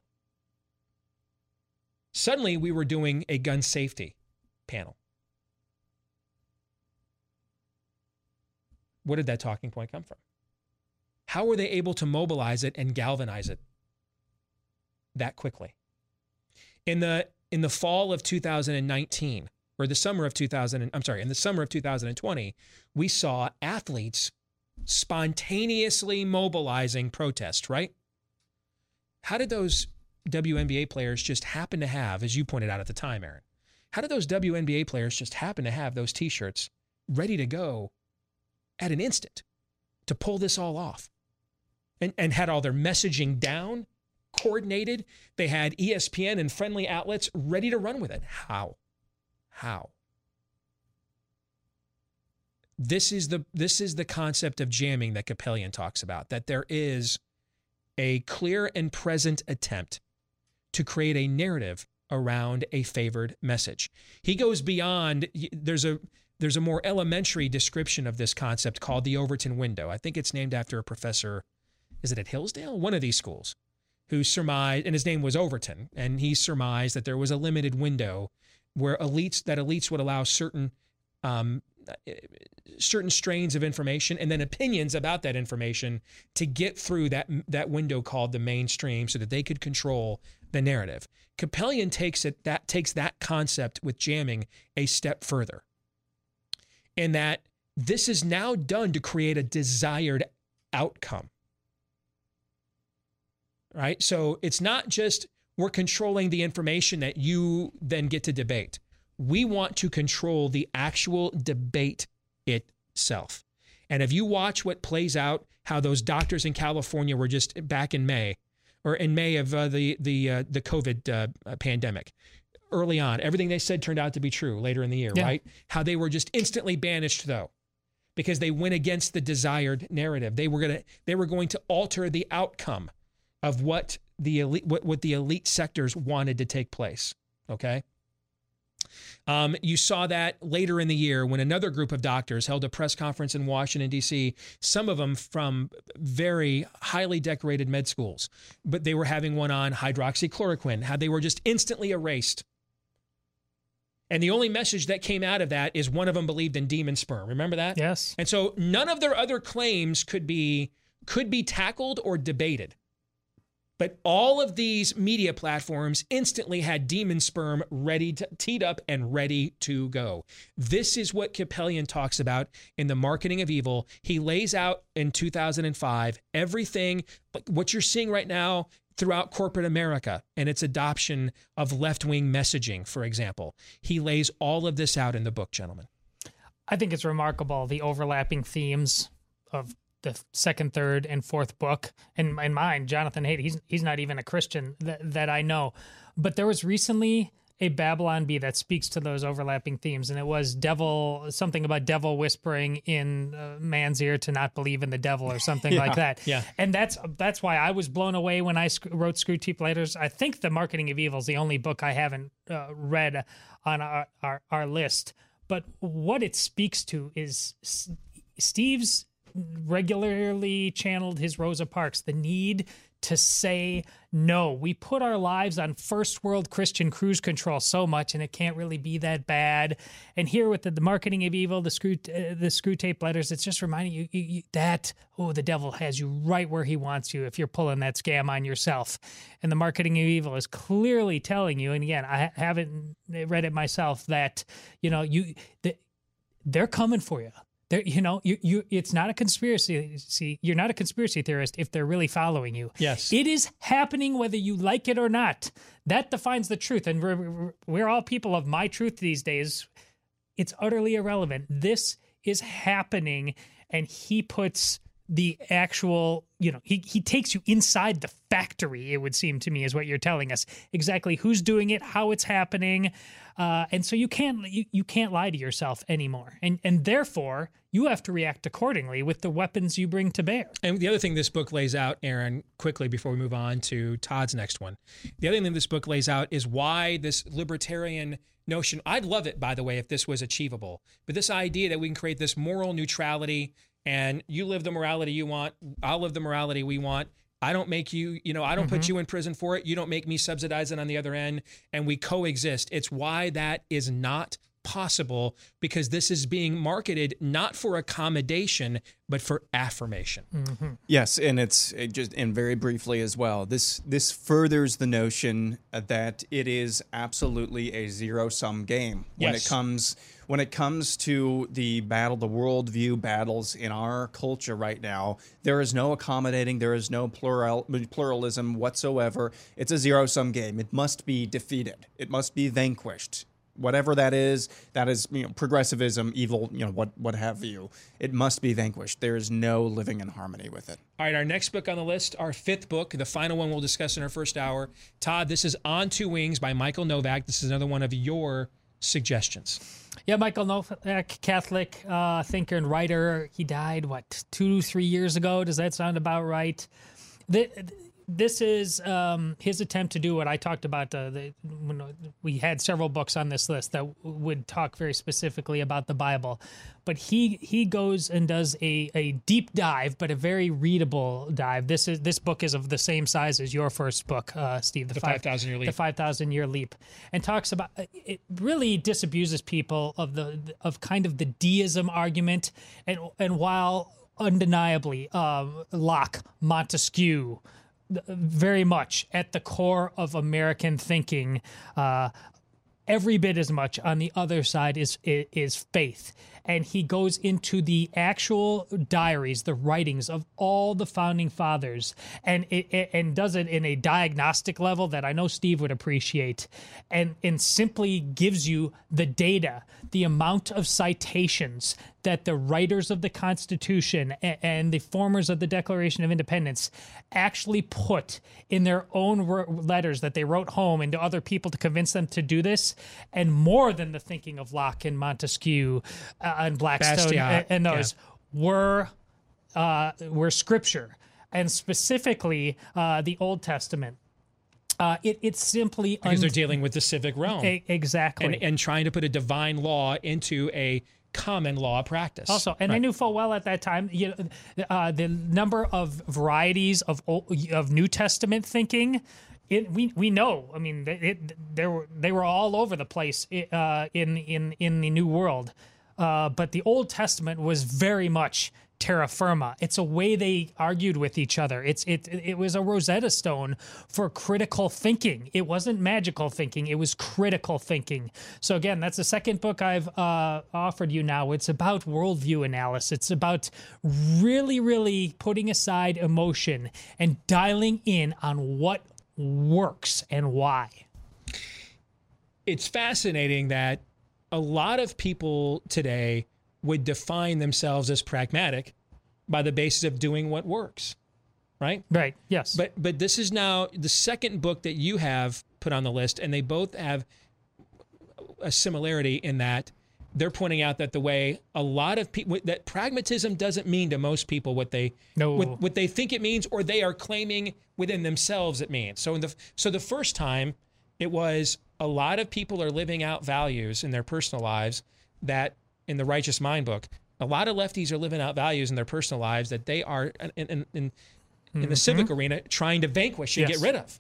Suddenly, we were doing a gun safety panel. Where did that talking point come from? How were they able to mobilize it and galvanize it that quickly? In the in the fall of two thousand nineteen, or the summer of two thousand, I'm sorry, in the summer of two thousand twenty, we saw athletes spontaneously mobilizing protest, right? How did those W N B A players just happen to have, as you pointed out at the time, Aaron, how did those W N B A players just happen to have those T-shirts ready to go at an instant to pull this all off? And, and had all their messaging down, coordinated. They had E S P N and friendly outlets ready to run with it. How? How? This is the this is the concept of jamming that Kapelian talks about, that there is a clear and present attempt to create a narrative around a favored message. He goes beyond, there's a there's a more elementary description of this concept called the Overton window. I think it's named after a professor, is it at Hillsdale? One of these schools, who surmised, and his name was Overton, and he surmised that there was a limited window where elites, that elites would allow certain um, certain strains of information and then opinions about that information to get through that that window called the mainstream so that they could control the narrative. Capellion takes it that takes that concept with jamming a step further. In that this is now done to create a desired outcome. Right? So it's not just we're controlling the information that you then get to debate. We want to control the actual debate itself. And if you watch what plays out, how those doctors in California were just back in May, or in May of uh, the the uh, the COVID uh, pandemic, early on, everything they said turned out to be true later in the year, yeah. right? How they were just instantly banished, though, because they went against the desired narrative. They were gonna they were going to alter the outcome of what the elite what, what the elite sectors wanted to take place. Okay. Um, you saw that later in the year when another group of doctors held a press conference in Washington, D C, some of them from very highly decorated med schools, but they were having one on hydroxychloroquine, how they were just instantly erased. And the only message that came out of that is one of them believed in demon sperm. Remember that? Yes. And so none of their other claims could be could be tackled or debated. But all of these media platforms instantly had demon sperm ready to, teed up and ready to go. This is what Capellion talks about in The Marketing of Evil. He lays out in two thousand five everything, what you're seeing right now throughout corporate America and its adoption of left-wing messaging, for example. He lays all of this out in the book, gentlemen. I think it's remarkable, the overlapping themes of the second, third, and fourth book. And in mine, Jonathan Haidt, he's he's not even a Christian that, that I know. But there was recently a Babylon Bee that speaks to those overlapping themes, and it was devil, something about devil whispering in uh, man's ear to not believe in the devil or something yeah, like that. Yeah. And that's that's why I was blown away when I sc- wrote Screwtape Letters. I think The Marketing of Evil is the only book I haven't uh, read on our, our, our list. But what it speaks to is S- Steve's regularly channeled his Rosa Parks, the need to say no. We put our lives on first world Christian cruise control so much, and it can't really be that bad. And here with the, the Marketing of Evil, the screw uh, the Screwtape Letters, it's just reminding you, you, you that, oh, the devil has you right where he wants you if you're pulling that scam on yourself. And the Marketing of Evil is clearly telling you, and again, I haven't read it myself, that, you know, you the, they're coming for you. There, you know, you, you, it's not a conspiracy. See, you're not a conspiracy theorist if they're really following you. Yes. It is happening whether you like it or not. That defines the truth. And we're, we're all people of my truth these days. It's utterly irrelevant. This is happening, and he puts the actual, you know, he, he takes you inside the factory, it would seem to me, is what you're telling us. Exactly who's doing it, how it's happening. Uh, and so you can't you, you can't lie to yourself anymore. And and therefore, you have to react accordingly with the weapons you bring to bear. And the other thing this book lays out, Aaron, quickly before we move on to Todd's next one, the other thing this book lays out is why this libertarian notion, I'd love it, by the way, if this was achievable, but this idea that we can create this moral neutrality and you live the morality you want, I'll live the morality we want. I don't make you, you know, I don't mm-hmm. put you in prison for it. You don't make me subsidize it on the other end, and we coexist. It's why that is not possible, because this is being marketed not for accommodation, but for affirmation. Mm-hmm. Yes, and it's it just and very briefly as well. This this furthers the notion that it is absolutely a zero-sum game when yes. it comes when it comes to the battle, the worldview battles in our culture right now. There is no accommodating. There is no plural pluralism whatsoever. It's a zero-sum game. It must be defeated. It must be vanquished. Whatever that is, that is, you know, progressivism, evil, you know, what what have you. It must be vanquished. There is no living in harmony with it. All right, our next book on the list, our fifth book, the final one we'll discuss in our first hour. Todd, this is On Two Wings by Michael Novak. This is another one of your suggestions. Yeah, Michael Novak, Catholic uh, thinker and writer. He died, what, two, three years ago? Does that sound about right? The, this is um, his attempt to do what I talked about. Uh, the, when we had several books on this list that w- would talk very specifically about the Bible, but he he goes and does a, a deep dive, but a very readable dive. This is this book is of the same size as your first book, uh, Steve, the, The five thousand Year Leap. the five thousand Year Leap, and talks about it. Really disabuses people of the of kind of the deism argument, and and while undeniably um, Locke, Montesquieu, very much at the core of American thinking, uh, every bit as much on the other side is, is is faith. And he goes into the actual diaries, the writings of all the founding fathers, and it, it- and does it in a diagnostic level that I know Steve would appreciate, and and simply gives you the data, the amount of citations that the writers of the Constitution and, and the formers of the Declaration of Independence actually put in their own ro- letters that they wrote home and to other people to convince them to do this, and more than the thinking of Locke and Montesquieu uh, and Blackstone Bastiat, and, and those yeah. were uh, were Scripture, and specifically uh, the Old Testament. Uh, it, it's simply Because un- they're dealing with the civic realm. E- exactly. and, and trying to put a divine law into a common law practice. Also, and I knew full well at that time, you know, uh, the number of varieties of Old, of New Testament thinking. It, we we know. I mean, it, it, they were they were all over the place uh, in in in the New World, uh, but the Old Testament was very much terra firma. It's a way they argued with each other. It's it it was a Rosetta Stone for critical thinking. It wasn't magical thinking. It was critical thinking. So again, that's the second book I've uh, offered you now. It's about worldview analysis. It's about really, really putting aside emotion and dialing in on what works and why. It's fascinating that a lot of people today would define themselves as pragmatic by the basis of doing what works, right? Right. Yes. But but this is now the second book that you have put on the list, and they both have a similarity in that they're pointing out that the way a lot of people, that pragmatism doesn't mean to most people what they No. what, what they think it means, or they are claiming within themselves it means. So in the so the first time it was a lot of people are living out values in their personal lives that in the Righteous Mind book, a lot of lefties are living out values in their personal lives that they are in in, in, in the civic arena trying to vanquish and Yes. get rid of.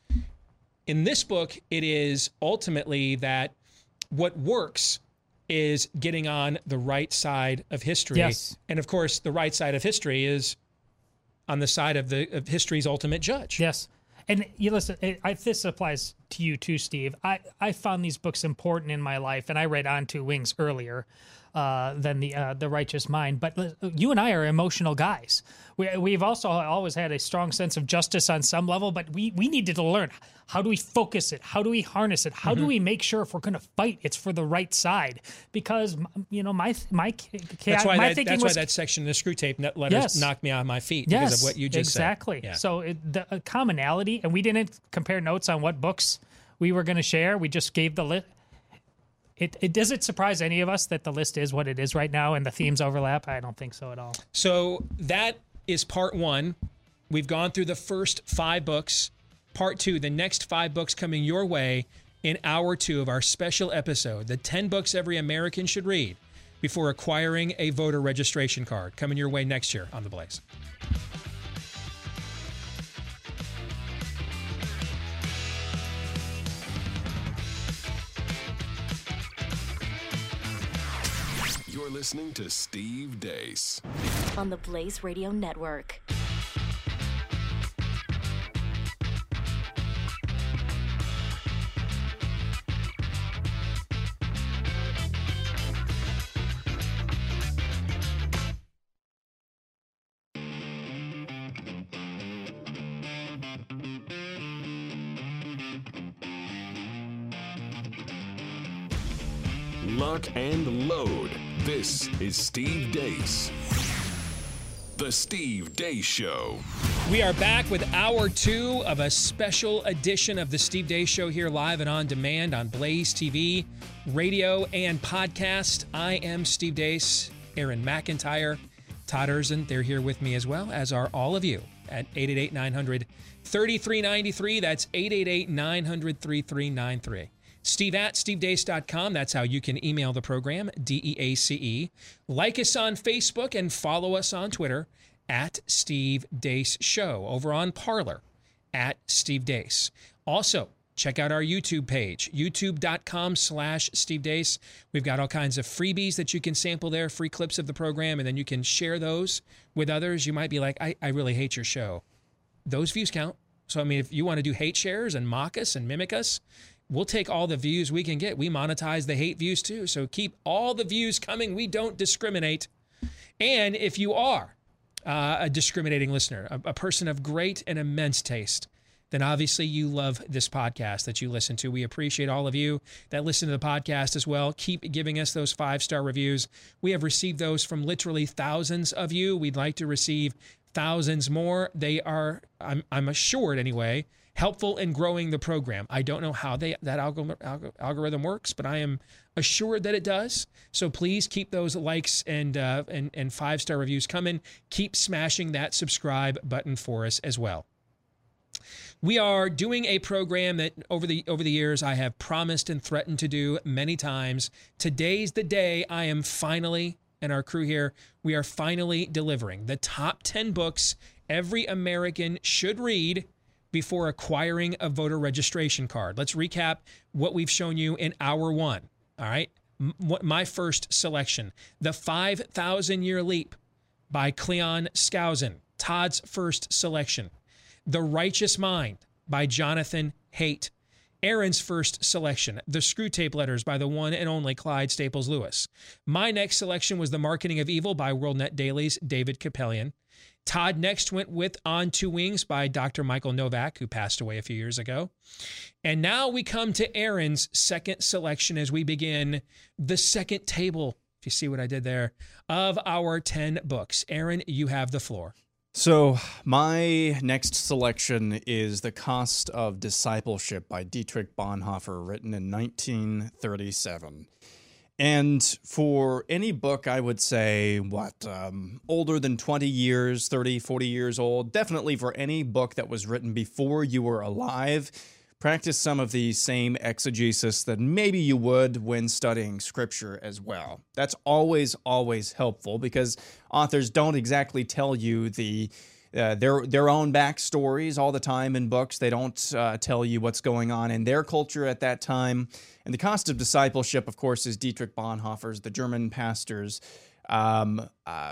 In this book, it is ultimately that what works is getting on the right side of history. Yes. And of course, the right side of history is on the side of the of history's ultimate judge. Yes. And you listen, it, I, this applies to you too, Steve. I, I found these books important in my life, and I read On Two Wings earlier uh, than the uh, the Righteous Mind. But uh, you and I are emotional guys. We, we've also always had a strong sense of justice on some level, but we, we needed to learn, how do we focus it? How do we harness it? How Mm-hmm. do we make sure if we're going to fight, it's for the right side? Because, you know, my my, That's why, my that, thinking that's was why that section of the Screw Tape net- letters Yes. knocked me off my feet yes, because of what you just exactly. said. Yeah. So it, the uh, commonality, and we didn't compare notes on what books we were going to share. We just gave the list. It, it does it surprise any of us that the list is what it is right now and the themes overlap? I don't think so at all. So that is part one. We've gone through the first five books. Part two, the next five books coming your way in hour two of our special episode, the ten books every American should read before acquiring a voter registration card, coming your way next year on The Blaze. You're listening to Steve Deace. On the Blaze Radio Network. Lock and load. This is Steve Deace. The Steve Deace Show. We are back with hour two of a special edition of the Steve Deace Show here live and on demand on Blaze T V, radio, and podcast. I am Steve Deace, Aaron McIntyre, Todd Erzin. They're here with me as well, as are all of you. at eight eight eight, nine hundred, thirty-three ninety-three. That's eight eight eight, nine hundred, thirty-three ninety-three. Steve at steve deace dot com. That's how you can email the program, D E A C E. Like us on Facebook and follow us on Twitter at Steve Deace Show. Over on Parler at Steve Deace. Also, check out our YouTube page, youtube.com slash Steve Deace. We've got all kinds of freebies that you can sample there, free clips of the program, and then you can share those with others. You might be like, I, I really hate your show. Those views count. So, I mean, if you want to do hate shares and mock us and mimic us, we'll take all the views we can get. We monetize the hate views too. So keep all the views coming. We don't discriminate. And if you are uh, a discriminating listener, a, a person of great and immense taste, then obviously you love this podcast that you listen to. We appreciate all of you that listen to the podcast as well. Keep giving us those five-star reviews. We have received those from literally thousands of you. We'd like to receive thousands more. They are, I'm, I'm assured anyway, helpful in growing the program. I don't know how they, that algor- algor- algorithm works, but I am assured that it does. So please keep those likes and uh, and, and five-star reviews coming. Keep smashing that subscribe button for us as well. We are doing a program that over the over the years I have promised and threatened to do many times. Today's the day I am finally, and our crew here, we are finally delivering the top ten books every American should read before acquiring a voter registration card. Let's recap what we've shown you in hour one. All right. M- my first selection, The five thousand Year Leap by Cleon Skousen. Todd's first selection, The Righteous Mind by Jonathan Haidt. Aaron's first selection, The Screwtape Letters by the one and only Clyde Staples Lewis. My next selection was The Marketing of Evil by WorldNet Daily's David Kapelian. Todd next went with On Two Wings by Doctor Michael Novak, who passed away a few years ago. And now we come to Aaron's second selection as we begin the second table, if you see what I did there, of our ten books. Aaron, you have the floor. So my next selection is The Cost of Discipleship by Dietrich Bonhoeffer, written in nineteen thirty-seven. And for any book, I would say, what, um, older than twenty years, thirty, forty years old, definitely for any book that was written before you were alive, practice some of the same exegesis that maybe you would when studying Scripture as well. That's always, always helpful because authors don't exactly tell you the uh, their their own backstories all the time in books. They don't uh, tell you what's going on in their culture at that time. And The Cost of Discipleship, of course, is Dietrich Bonhoeffer's, the German pastor's um, uh,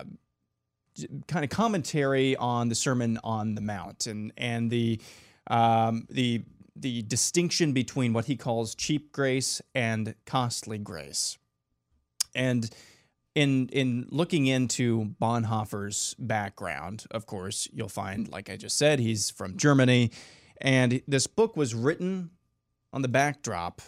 kind of commentary on the Sermon on the Mount and and the um, the the distinction between what he calls cheap grace and costly grace. And in in looking into Bonhoeffer's background, of course, you'll find, like I just said, he's from Germany, and this book was written on the backdrop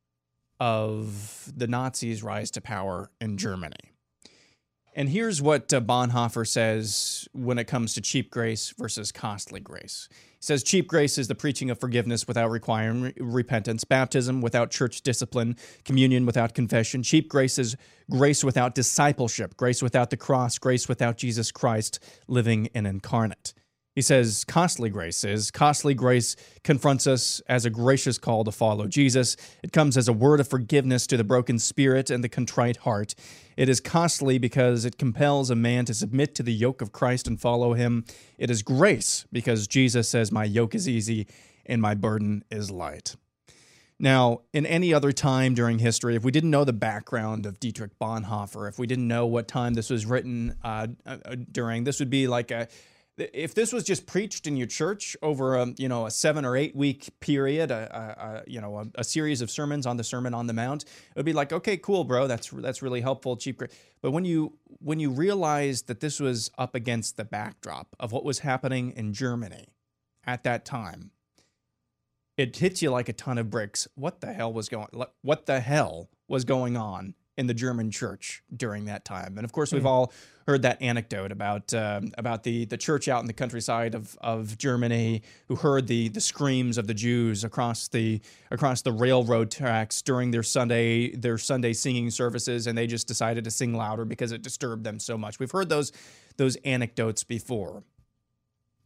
of the Nazis' rise to power in Germany. And here's what uh, Bonhoeffer says when it comes to cheap grace versus costly grace. He says, cheap grace is the preaching of forgiveness without requiring re- repentance, baptism without church discipline, communion without confession. Cheap grace is grace without discipleship, grace without the cross, grace without Jesus Christ living and incarnate. He says, costly grace is, costly grace confronts us as a gracious call to follow Jesus. It comes as a word of forgiveness to the broken spirit and the contrite heart. It is costly because it compels a man to submit to the yoke of Christ and follow him. It is grace because Jesus says, my yoke is easy and my burden is light. Now, in any other time during history, if we didn't know the background of Dietrich Bonhoeffer, if we didn't know what time this was written uh, uh, during, this would be like a If this was just preached in your church over a you know a seven or eight week period, a, a, a you know a, a series of sermons on the Sermon on the Mount, it would be like, okay, cool, bro, that's that's really helpful, cheap. But when you when you realize that this was up against the backdrop of what was happening in Germany at that time, it hits you like a ton of bricks. What the hell was going? What the hell was going on in the German church during that time? And of course, we've all heard that anecdote about um, about the the church out in the countryside of of Germany who heard the the screams of the Jews across the across the railroad tracks during their Sunday their Sunday singing services, and they just decided to sing louder because it disturbed them so much. We've heard those those anecdotes before.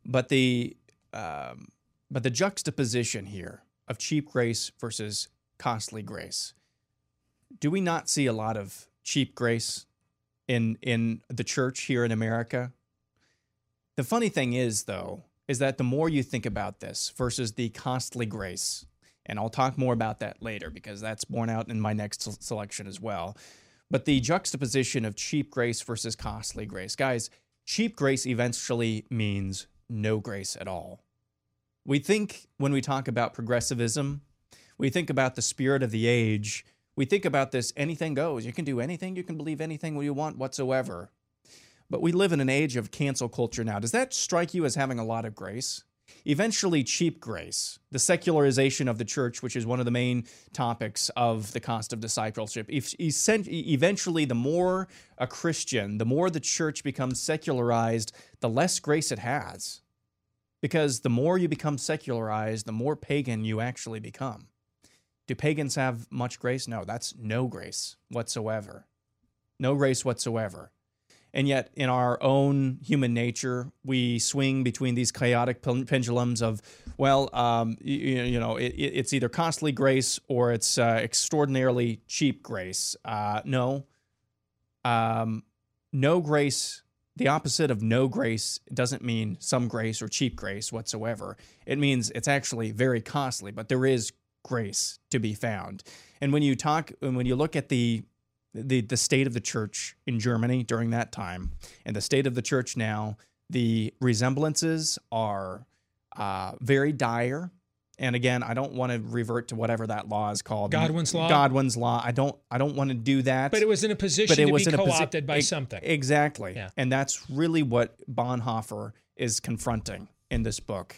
But the um, but the juxtaposition here of cheap grace versus costly grace. Do we not see a lot of cheap grace in in the church here in America? The funny thing is, though, is that the more you think about this versus the costly grace, and I'll talk more about that later because that's borne out in my next selection as well, but the juxtaposition of cheap grace versus costly grace. Guys, cheap grace eventually means no grace at all. We think when we talk about progressivism, we think about the spirit of the age, we think about this anything goes. You can do anything, you can believe anything you want whatsoever. But we live in an age of cancel culture now. Does that strike you as having a lot of grace? Eventually, cheap grace, the secularization of the church, which is one of the main topics of the cost of discipleship. If, eventually, the more a Christian, the more the church becomes secularized, the less grace it has. Because the more you become secularized, the more pagan you actually become. Do pagans have much grace? No, that's no grace whatsoever. No grace whatsoever. And yet, in our own human nature, we swing between these chaotic pendulums of, well, um, you, you know, it, it's either costly grace or it's uh, extraordinarily cheap grace. Uh, no, um, no grace. The opposite of no grace doesn't mean some grace or cheap grace whatsoever. It means it's actually very costly, but there is grace to be found. And when you talk, and when you look at the The, the state of the church in Germany during that time and the state of the church now, the resemblances are uh, very dire. And again, I don't want to revert to whatever that law is called. Godwin's law? Godwin's law. I don't I don't want to do that. But it was in a position to be co-opted posi- by e- something. Exactly. Yeah. And that's really what Bonhoeffer is confronting in this book.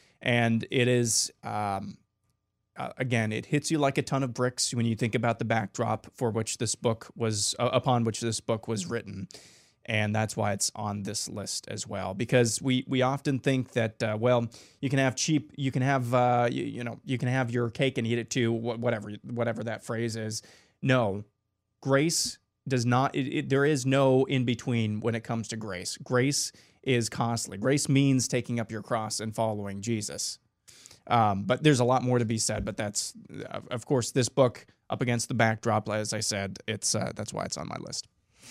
And it is... Um, Uh, again, it hits you like a ton of bricks when you think about the backdrop for which this book was, uh, upon which this book was written, and that's why it's on this list as well. Because we we often think that, uh, well, you can have cheap, you can have, uh, you, you know, you can have your cake and eat it too, whatever whatever that phrase is. No, grace does not. It, it, there is no in between when it comes to grace. Grace is costly. Grace means taking up your cross and following Jesus. Um, but there's a lot more to be said. But that's, of course, this book up against the backdrop. As I said, it's uh, that's why it's on my list.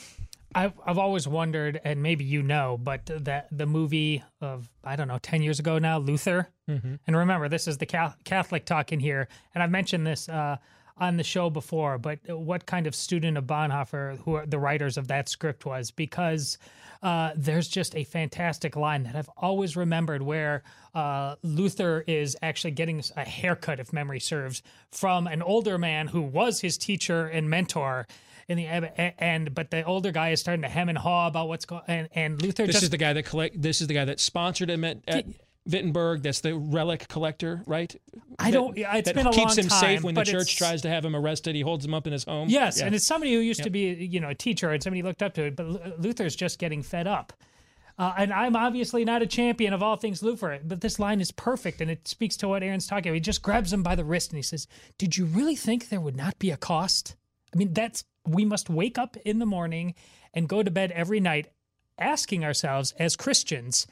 I've I've always wondered, and maybe you know, but that the movie of I don't know ten years ago now, Luther. Mm-hmm. And remember, this is the Catholic talk in here, and I've mentioned this uh, on the show before. But what kind of student of Bonhoeffer, who are the writers of that script, was, because uh, there's just a fantastic line that I've always remembered where uh, Luther is actually getting a haircut, if memory serves, from an older man who was his teacher and mentor. In the and but the older guy is starting to hem and haw about what's going, and and Luther. This just, is the guy that collect. This is the guy that sponsored him at, at Wittenberg. That's the relic collector, right? I don't. That, it's that been a keeps long him time, safe when the but church tries to have him arrested. He holds him up in his home. Yes, yeah. and it's somebody who used yep. to be, you know, a teacher and somebody looked up to it. But Luther's just getting fed up. Uh, and I'm obviously not a champion of all things Luther, but this line is perfect, and it speaks to what Aaron's talking about. He just grabs him by the wrist and he says, "Did you really think there would not be a cost? I mean, that's we must wake up in the morning and go to bed every night asking ourselves as Christians,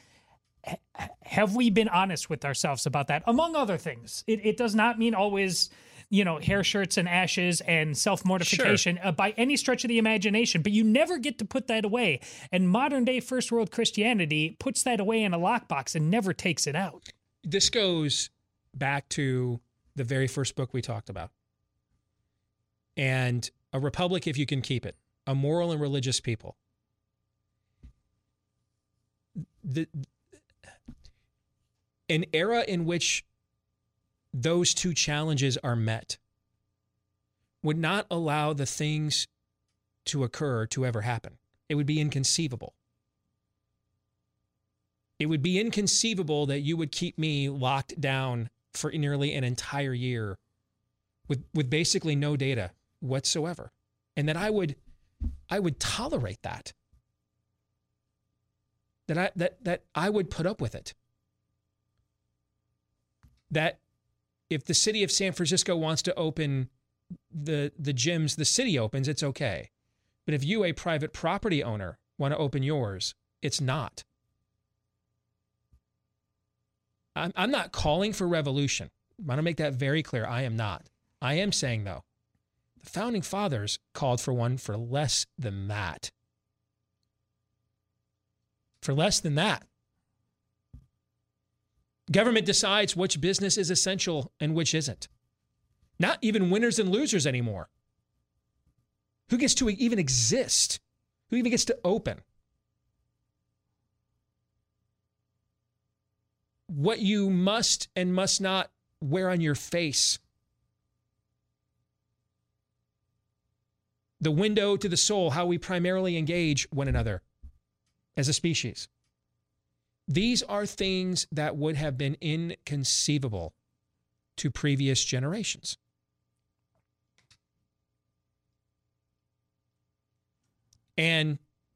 have we been honest with ourselves about that? Among other things. It, it does not mean always, you know, hair shirts and ashes and self-mortification sure. uh, by any stretch of the imagination, but you never get to put that away. And modern day first world Christianity puts that away in a lockbox and never takes it out. This goes back to the very first book we talked about. And a republic, if you can keep it, a moral and religious people. The, an era in which those two challenges are met would not allow the things to occur to ever happen. It would be inconceivable. It would be inconceivable that you would keep me locked down for nearly an entire year with, with basically no data whatsoever. And that I would I would tolerate that. That I that that I would put up with it. That if the city of San Francisco wants to open the the gyms the city opens, it's okay. But if you, a private property owner, want to open yours, it's not. I'm, I'm not calling for revolution. I want to make that very clear. I am not. I am saying, though, the Founding Fathers called for one for less than that. For less than that. Government decides which business is essential and which isn't. Not even winners and losers anymore. Who gets to even exist? Who even gets to open? What you must and must not wear on your face. The window to the soul, how we primarily engage one another as a species. These are things that would have been inconceivable to previous generations. And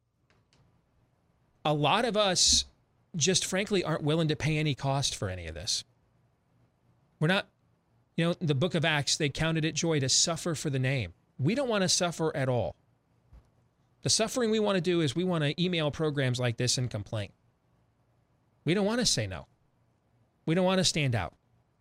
a lot of us just frankly aren't willing to pay any cost for any of this. We're not, you know, the book of Acts, they counted it joy to suffer for the name. We don't want to suffer at all. The suffering we want to do is we want to email programs like this and complain. We don't want to say no. We don't want to stand out.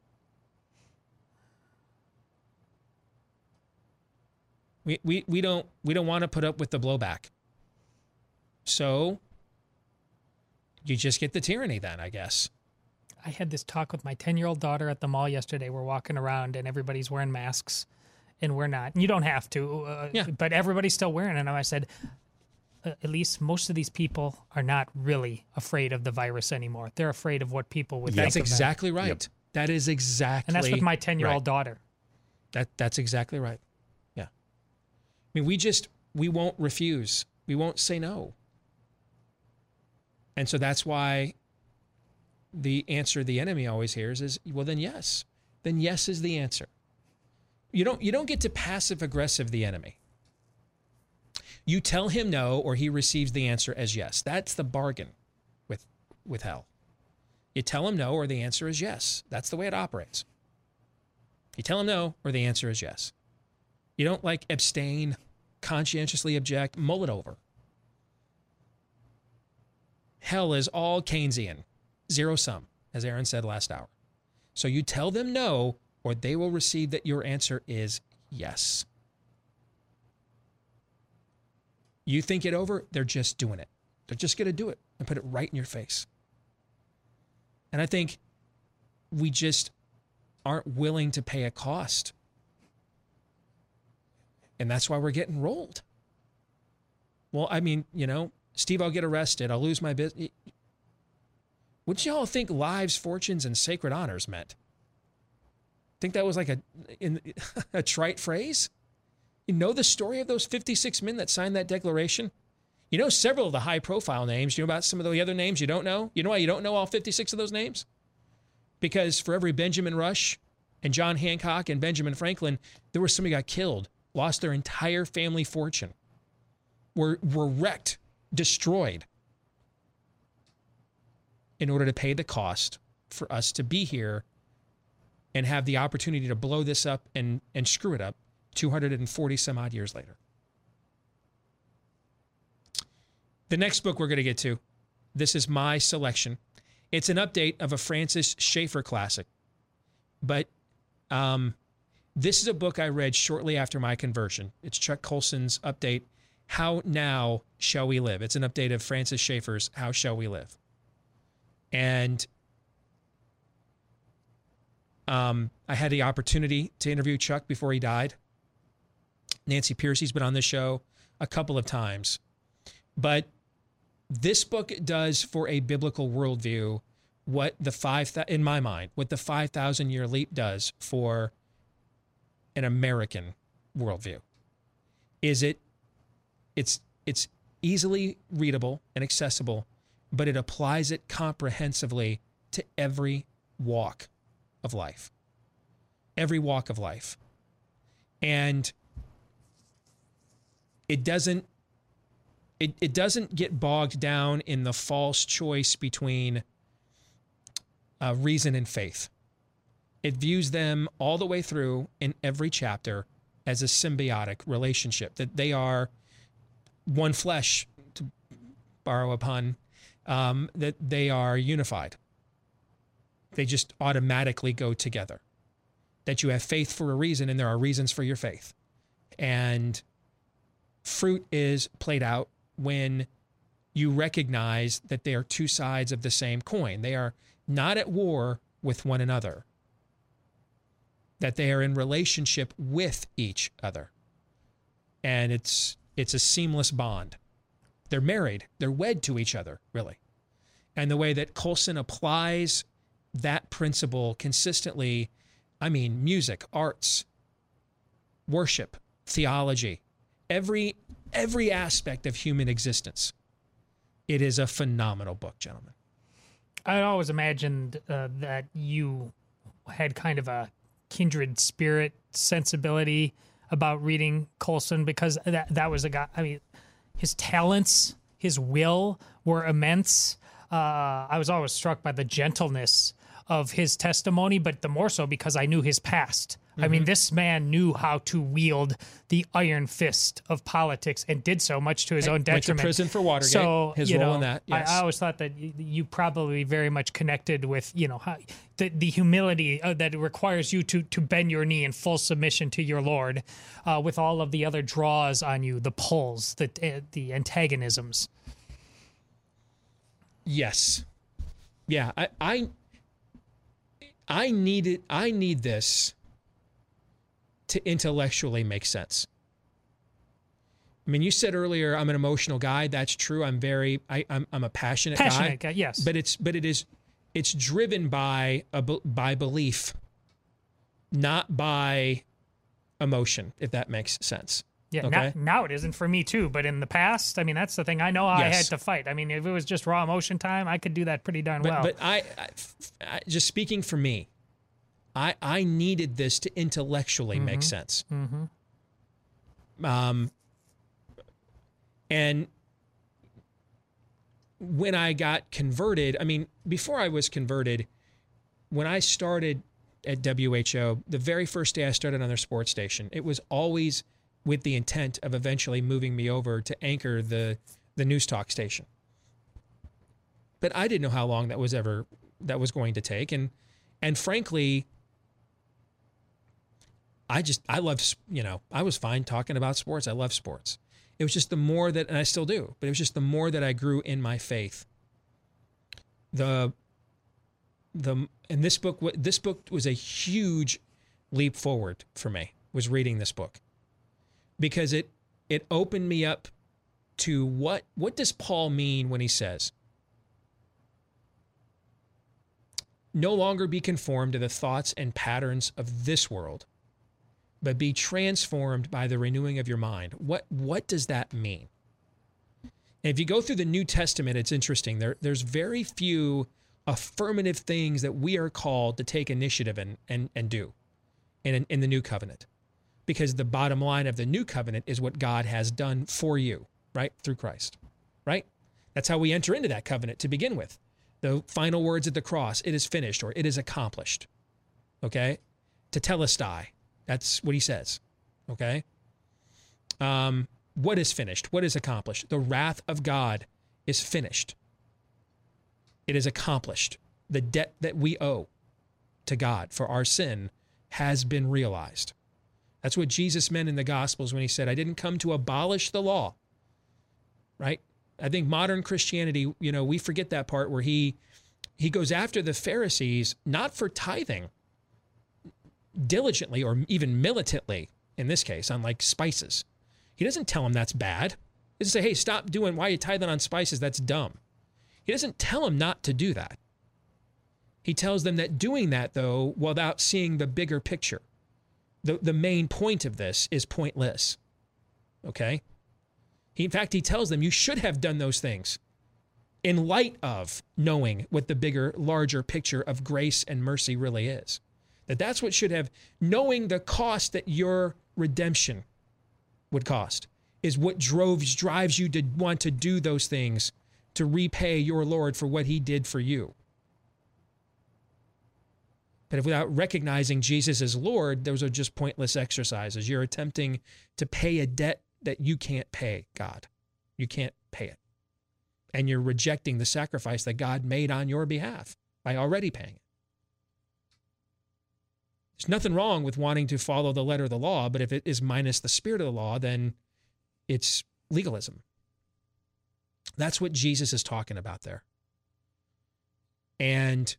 We, we, we don't we don't want to put up with the blowback. So you just get the tyranny then, I guess. I had this talk with my ten-year-old daughter at the mall yesterday. We're walking around and everybody's wearing masks and we're not. And you don't have to, uh, yeah. but everybody's still wearing it. And I said, uh, at least most of these people are not really afraid of the virus anymore. They're afraid of what people would That's think of them. exactly right. Yep. That is exactly And that's with my ten-year-old right. daughter. That That's exactly right. Yeah. I mean, we just, we won't refuse. We won't say no. And so that's why the answer the enemy always hears is, well, then yes. Then yes is the answer. You don't, you don't get to passive aggressive the enemy. You tell him no, or he receives the answer as yes. That's the bargain with, with hell. You tell him no, or the answer is yes. That's the way it operates. You tell him no, or the answer is yes. You don't like abstain, conscientiously object, mull it over. Hell is all Keynesian, zero sum, as Aaron said last hour. So you tell them no, or they will receive that your answer is yes. You think it over, they're just doing it. They're just going to do it and put it right in your face. And I think we just aren't willing to pay a cost. And that's why we're getting rolled. Well, I mean, you know, Steve, I'll get arrested. I'll lose my business. Wouldn't you all think lives, fortunes, and sacred honors meant? Think that was like a, in, a trite phrase? You know the story of those fifty-six men that signed that declaration? You know several of the high-profile names. You know about some of the other names you don't know? You know why you don't know all fifty-six of those names? Because for every Benjamin Rush and John Hancock and Benjamin Franklin, there was somebody who got killed, lost their entire family fortune, were, were wrecked, destroyed in order to pay the cost for us to be here and have the opportunity to blow this up and, and screw it up two hundred forty some odd years later. The next book we're going to get to, this is my selection. It's an update of a Francis Schaeffer classic. But um, this is a book I read shortly after my conversion. It's Chuck Colson's update, How Now Shall We Live? It's an update of Francis Schaeffer's How Shall We Live? And um, I had the opportunity to interview Chuck before he died. Nancy Piercy's been on this show a couple of times. But this book does for a biblical worldview what the five, in my mind, what the five thousand year leap does for an American worldview. Is it, it's, it's easily readable and accessible, but it applies it comprehensively to every walk of life. Every walk of life. And it doesn't it, it doesn't get bogged down in the false choice between uh, reason and faith. It views them all the way through in every chapter as a symbiotic relationship, that they are one flesh, to borrow a pun, um, that they are unified. They just automatically go together. That you have faith for a reason, and there are reasons for your faith. And fruit is played out when you recognize that they are two sides of the same coin. They are not at war with one another. That they are in relationship with each other. And it's it's a seamless bond. They're married. They're wed to each other, really. And the way that Colson applies that principle consistently, I mean, music, arts, worship, theology, every every aspect of human existence. It is a phenomenal book, gentlemen. I always imagined uh, that you had kind of a kindred spirit sensibility about reading Colson, because that that was a guy, I mean, his talents, his will were immense. Uh, I was always struck by the gentleness of his testimony, but the more so because I knew his past. Mm-hmm. I mean, this man knew how to wield the iron fist of politics and did so much to his own detriment. Went to prison for Watergate. So, his you role know, in that. Yes. I, I always thought that you, you probably very much connected with, you know, how, the, the humility uh, that it requires you to to bend your knee in full submission to your Lord, uh, with all of the other draws on you, the pulls, the uh, the antagonisms. Yes. Yeah, I I I need it, I need this to intellectually make sense. I mean, you said earlier I'm an emotional guy. That's true. I'm very I I'm I'm a passionate, passionate guy. guy. Yes. But it's but it is it's driven by a by belief, not by emotion, if that makes sense. Yeah, okay? now, now it isn't for me too, but in the past, I mean, that's the thing. I know how Yes. I had to fight. I mean, if it was just raw emotion time, I could do that pretty darn But, well. but I, I, I, just speaking for me, I, I needed this to intellectually Mm-hmm. make sense. Mm-hmm. Um, and when I got converted, I mean, before I was converted, when I started at W H O, the very first day I started on their sports station, it was always with the intent of eventually moving me over to anchor the the news talk station. But I didn't know how long that was ever that was going to take, and and frankly, I just I love you know I was fine talking about sports. I love sports. It was just the more that, and I still do, but it was just the more that I grew in my faith. The the and this book this book was a huge leap forward for me. Was reading this book. Because it it opened me up to what what does Paul mean when he says, no longer be conformed to the thoughts and patterns of this world, but be transformed by the renewing of your mind. What what does that mean? And if you go through the New Testament, it's interesting. There there's very few affirmative things that we are called to take initiative in and, and do in, in the New Covenant. Because the bottom line of the new covenant is what God has done for you, right? Through Christ, right? That's how we enter into that covenant to begin with. The final words at the cross, it is finished, or it is accomplished, okay? Tetelestai, that's what he says, okay? Um, what is finished? What is accomplished? The wrath of God is finished. It is accomplished. The debt that we owe to God for our sin has been realized. That's what Jesus meant in the Gospels when he said, I didn't come to abolish the law, right? I think modern Christianity, you know, we forget that part where he he goes after the Pharisees, not for tithing diligently or even militantly, in this case, on like spices. He doesn't tell them that's bad. He doesn't say, hey, stop doing, why are you tithing on spices? That's dumb. He doesn't tell them not to do that. He tells them that doing that, though, without seeing the bigger picture, The, the main point of this is pointless, okay? He, in fact, he tells them you should have done those things in light of knowing what the bigger, larger picture of grace and mercy really is. That that's what should have, knowing the cost that your redemption would cost is what drove, drives you to want to do those things to repay your Lord for what he did for you. But if without recognizing Jesus as Lord, those are just pointless exercises. You're attempting to pay a debt that you can't pay, God. You can't pay it. And you're rejecting the sacrifice that God made on your behalf by already paying it. There's nothing wrong with wanting to follow the letter of the law, but if it is minus the spirit of the law, then it's legalism. That's what Jesus is talking about there. And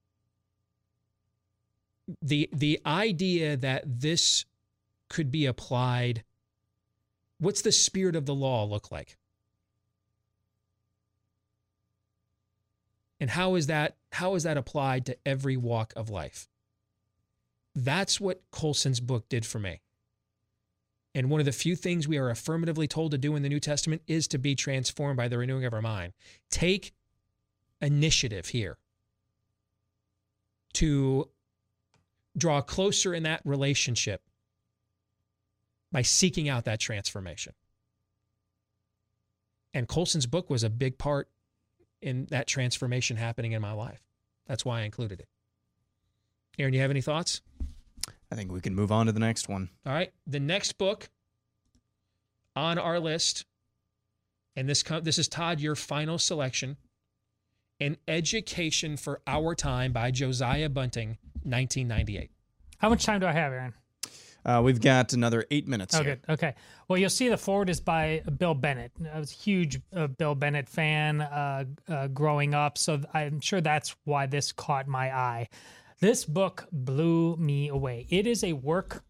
the the idea that this could be applied, what's the spirit of the law look like? And how is that how is that applied to every walk of life? That's what Colson's book did for me. And one of the few things we are affirmatively told to do in the New Testament is to be transformed by the renewing of our mind. Take initiative here to draw closer in that relationship by seeking out that transformation. And Colson's book was a big part in that transformation happening in my life. That's why I included it. Aaron, you have any thoughts? I think we can move on to the next one. All right. The next book on our list, and this this is, Todd, your final selection, An Education for Our Time by Josiah Bunting, nineteen ninety-eight. How much time do I have, Aaron? Uh, we've got another eight minutes Oh, here. good. Okay. Well, you'll see the forward is by Bill Bennett. I was a huge uh, Bill Bennett fan uh, uh, growing up, so I'm sure that's why this caught my eye. This book blew me away. It is a work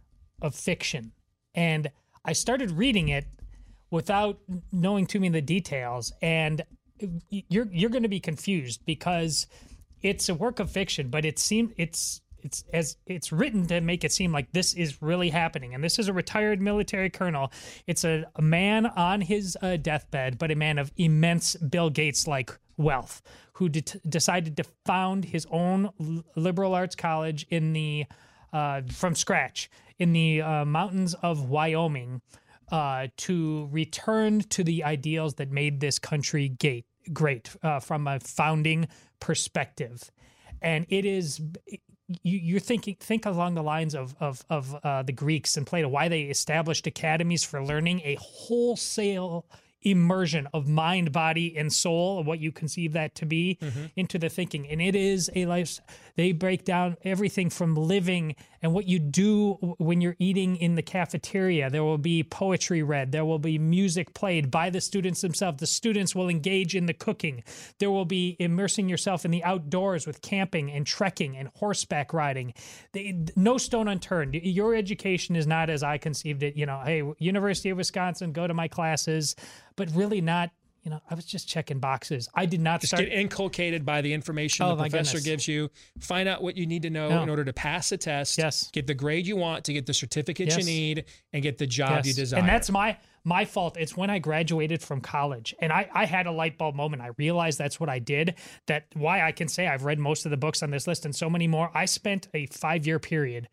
of fiction, and I started reading it without knowing too many of the details, and you're you're going to be confused because it's a work of fiction, but it seemed it's it's as it's written to make it seem like this is really happening. And this is a retired military colonel. It's a, a man on his uh, deathbed, but a man of immense Bill Gates-like wealth, who de- decided to found his own liberal arts college in the uh, from scratch in the uh, mountains of Wyoming uh, to return to the ideals that made this country gate, great uh, from a founding perspective. And it is, you, you're thinking, think along the lines of of, of uh, the Greeks and Plato, why they established academies for learning, a wholesale immersion of mind, body, and soul, what you conceive that to be, mm-hmm. into the thinking. And it is a life, they break down everything from living and what you do when you're eating in the cafeteria. There will be poetry read. There will be music played by the students themselves. The students will engage in the cooking. There will be immersing yourself in the outdoors with camping and trekking and horseback riding. They, no stone unturned. Your education is not as I conceived it. You know, hey, University of Wisconsin, go to my classes. But really not, you know, I was just checking boxes. I did not just start. Get inculcated by the information Oh, the my professor goodness. gives you. Find out what you need to know No. in order to pass a test. Yes. Get the grade you want to get the certificate Yes. you need and get the job Yes. you desire. And that's my my fault. It's when I graduated from college. And I, I had a light bulb moment. I realized that's what I did. That why I can say I've read most of the books on this list and so many more. I spent a five-year period.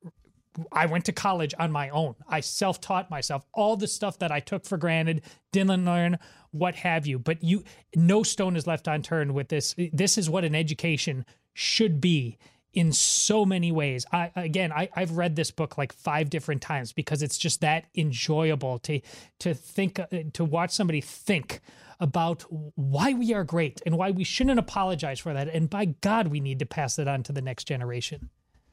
I went to college on my own. I self-taught myself. All the stuff that I took for granted, didn't learn, what have you. But you, no stone is left unturned with this. This is what an education should be in so many ways. I again, I, I've read this book like five different times because it's just that enjoyable to to think, uh, to watch somebody think about why we are great and why we shouldn't apologize for that. And by God, we need to pass it on to the next generation.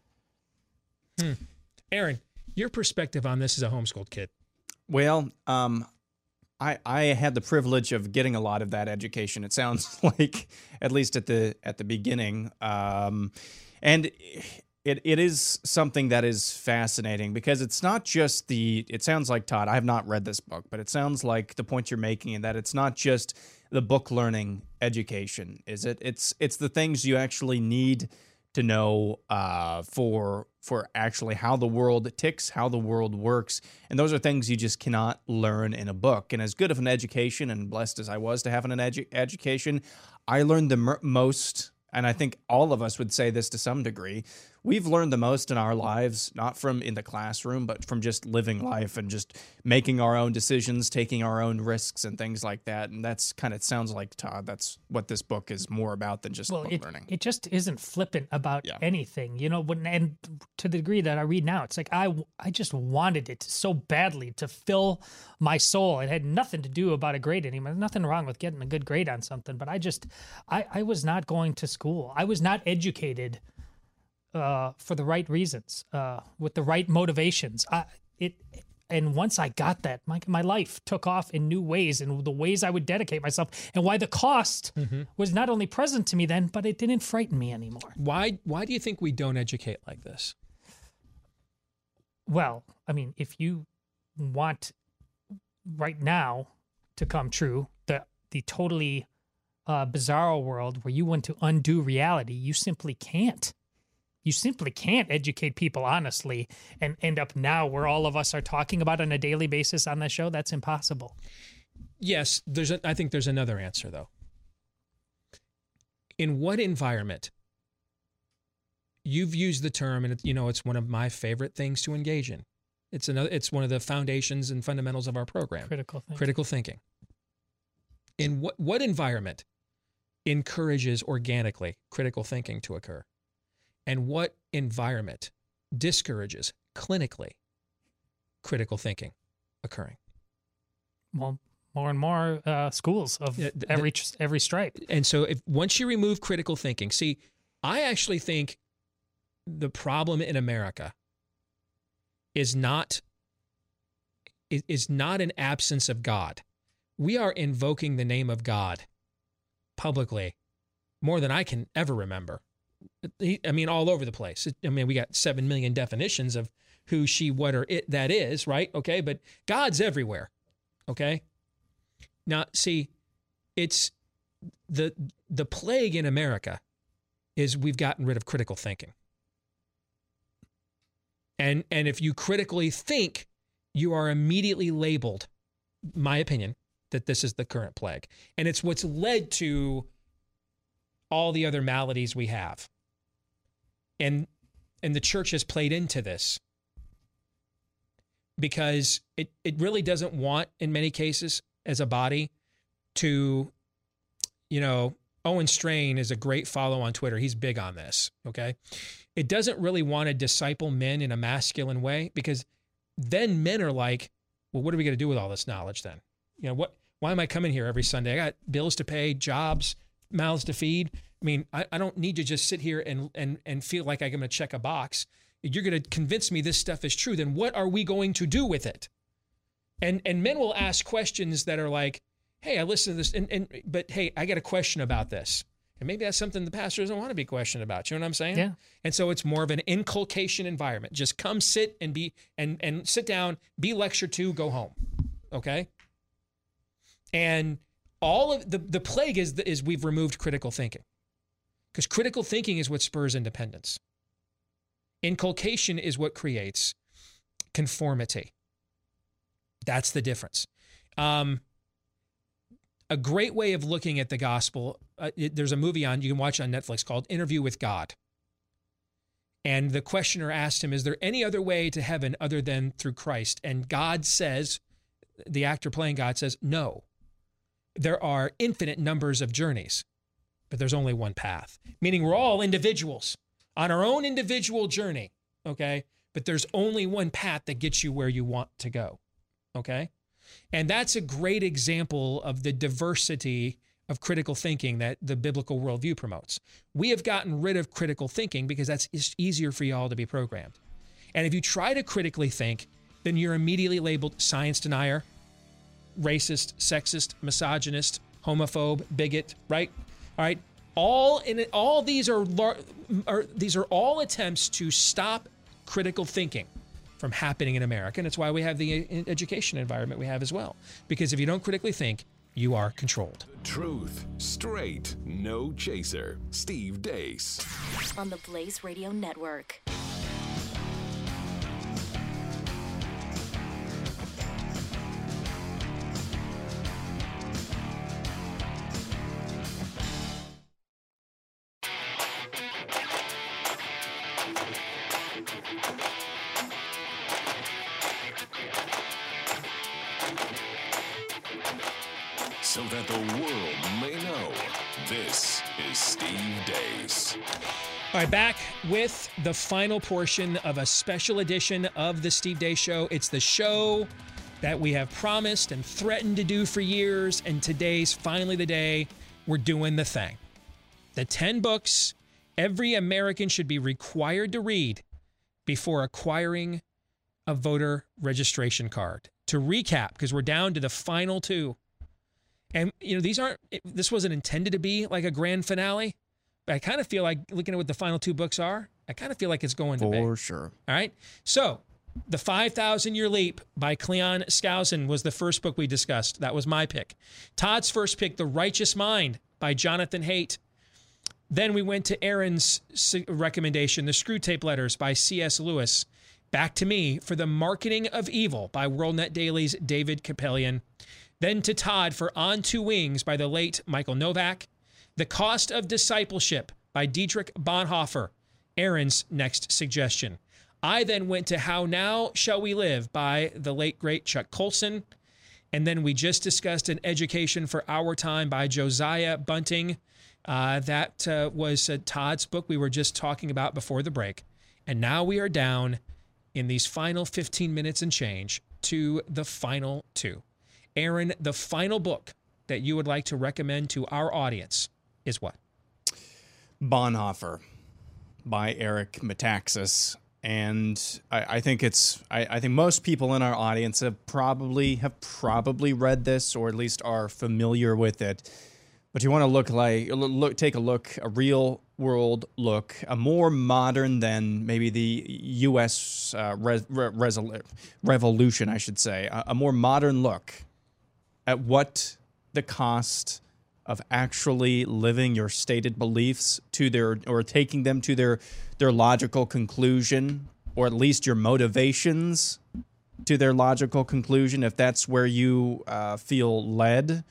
Hmm. Aaron, your perspective on this as a homeschooled kid. Well, um, I I had the privilege of getting a lot of that education. It sounds like, at least at the at the beginning, um, and it it is something that is fascinating because it's not just the. It sounds like, Todd, I have not read this book, but it sounds like the point you're making in that it's not just the book learning education, is it? It's it's the things you actually need to know uh, for for actually how the world ticks, how the world works. And those are things you just cannot learn in a book. And as good of an education, and blessed as I was to have an edu- education, I learned the mer- most, and I think all of us would say this to some degree, we've learned the most in our lives, not from in the classroom, but from just living life and just making our own decisions, taking our own risks and things like that. And that's kind of, sounds like, Todd, that's what this book is more about than just Well, book it, learning. it just isn't flippant about Yeah. anything, you know, when, and to the degree that I read now, it's like, I, I just wanted it so badly to fill my soul. It had nothing to do about a grade anymore. There's nothing wrong with getting a good grade on something, but I just, I, I was not going to school. I was not educated uh, for the right reasons, uh, with the right motivations. I, it, and once I got that, my my life took off in new ways, and the ways I would dedicate myself, and why the cost mm-hmm. was not only present to me then, but it didn't frighten me anymore. Why why do you think we don't educate like this? Well, I mean, if you want right now to come true, the the totally uh, bizarro world where you want to undo reality, you simply can't. You simply can't educate people honestly and end up now where all of us are talking about on a daily basis on the show. That's impossible. Yes, there's. A, I think there's another answer though. In what environment? You've used the term, and it, you know it's one of my favorite things to engage in. It's another. It's one of the foundations and fundamentals of our program. Critical thinking. Critical thinking. In what what environment encourages organically critical thinking to occur? And what environment discourages clinically critical thinking occurring? Well, more and more uh, schools of the, the, every every stripe. And so, if once you remove critical thinking, see, I actually think the problem in America is not is not an absence of God. We are invoking the name of God publicly more than I can ever remember. I mean, all over the place. I mean, we got seven million definitions of who, she, what, or it that is, right? Okay, but God's everywhere, okay? Now, see, it's the the plague in America is we've gotten rid of critical thinking. And, and if you critically think, you are immediately labeled, my opinion, that this is the current plague. And it's what's led to all the other maladies we have. And and the church has played into this because it, it really doesn't want, in many cases, as a body, to, you know, Owen Strain is a great follow on Twitter. He's big on this, okay? It doesn't really want to disciple men in a masculine way because then men are like, well, what are we going to do with all this knowledge then? You know, what? Why am I coming here every Sunday? I got bills to pay, jobs, mouths to feed. I mean, I, I don't need to just sit here and and and feel like I'm going to check a box. You're going to convince me this stuff is true. Then what are we going to do with it? And and men will ask questions that are like, hey, I listen to this, and, and but hey, I got a question about this. And maybe that's something the pastor doesn't want to be questioned about. You know what I'm saying? Yeah. And so it's more of an inculcation environment. Just come sit and be and and sit down, be lectured to, go home. Okay? And all of the the plague is is we've removed critical thinking. Because critical thinking is what spurs independence. Inculcation is what creates conformity. That's the difference. Um, a great way of looking at the gospel, uh, it, there's a movie on, you can watch on Netflix called Interview with God. And the questioner asked him, is there any other way to heaven other than through Christ? And God says, the actor playing God says, no. There are infinite numbers of journeys, but there's only one path. Meaning we're all individuals on our own individual journey, okay? But there's only one path that gets you where you want to go, okay? And that's a great example of the diversity of critical thinking that the biblical worldview promotes. We have gotten rid of critical thinking because that's just easier for y'all to be programmed. And if you try to critically think, then you're immediately labeled science denier, racist, sexist, misogynist, homophobe, bigot, right? All right. All in it, all these are, are these are all attempts to stop critical thinking from happening in America. And it's why we have the education environment we have as well. Because if you don't critically think, you are controlled. Truth, straight, no chaser. Steve Deace. On the Blaze Radio Network. So that the world may know, this is Steve Deace. All right, back with the final portion of a special edition of the Steve Deace Show. It's the show that we have promised and threatened to do for years, and today's finally the day we're doing the thing. The ten books every American should be required to read before acquiring a voter registration card. To recap, because we're down to the final two. And, you know, these aren't, this wasn't intended to be like a grand finale, but I kind of feel like, looking at what the final two books are, I kind of feel like it's going to be. For sure. All right. So, The five thousand Year Leap by Cleon Skousen was the first book we discussed. That was my pick. Todd's first pick, The Righteous Mind by Jonathan Haidt. Then we went to Aaron's recommendation, The Screwtape Letters by C S Lewis. Back to me for The Marketing of Evil by WorldNet Daily's David Capellian. Then to Todd for On Two Wings by the late Michael Novak. The Cost of Discipleship by Dietrich Bonhoeffer, Aaron's next suggestion. I then went to How Now Shall We Live by the late, great Chuck Colson. And then we just discussed An Education for Our Time by Josiah Bunting. Uh, that uh, was uh, Todd's book we were just talking about before the break. And now we are down in these final fifteen minutes and change to the final two. Aaron, the final book that you would like to recommend to our audience is what? Bonhoeffer by Eric Metaxas. And I, I think it's I, I think most people in our audience have probably have probably read this, or at least are familiar with it. But you want to look like look take a look, a real world look, a more modern than maybe the U S uh, re, re, resol, revolution, I should say, a, a more modern look at what the cost of actually living your stated beliefs to their, or taking them to their, their logical conclusion, or at least your motivations to their logical conclusion. If that's where you uh, feel led,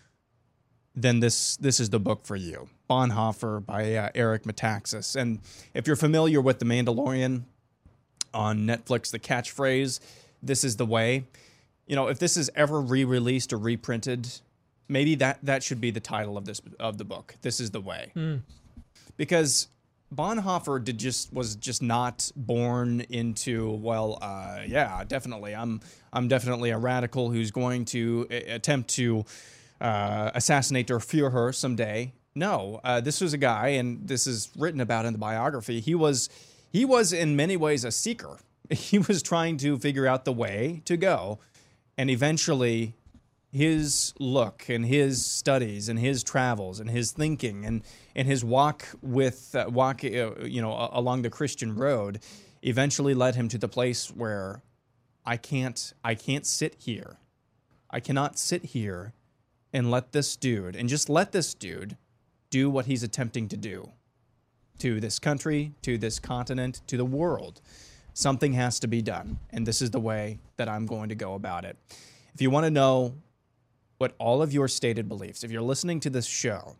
then this this is the book for you. Bonhoeffer by uh, Eric Metaxas. And if you're familiar with The Mandalorian on Netflix, the catchphrase, "This is the way." You know, if this is ever re-released or reprinted, maybe that, that should be the title of this of the book. This is the way, mm. because Bonhoeffer did just was just not born into well, uh, yeah, definitely. I'm I'm definitely a radical who's going to a- attempt to uh, assassinate der Führer someday. No, uh, this was a guy, and this is written about in the biography. He was he was in many ways a seeker. He was trying to figure out the way to go, and eventually his look and his studies and his travels and his thinking and, and his walk with uh, walk uh, you know along the Christian road eventually led him to the place where I can't I can't sit here. I cannot sit here and let this dude and just let this dude do what he's attempting to do to this country, to this continent, to the world. Something has to be done, and this is the way that I'm going to go about it. If you want to know what all of your stated beliefs, if you're listening to this show,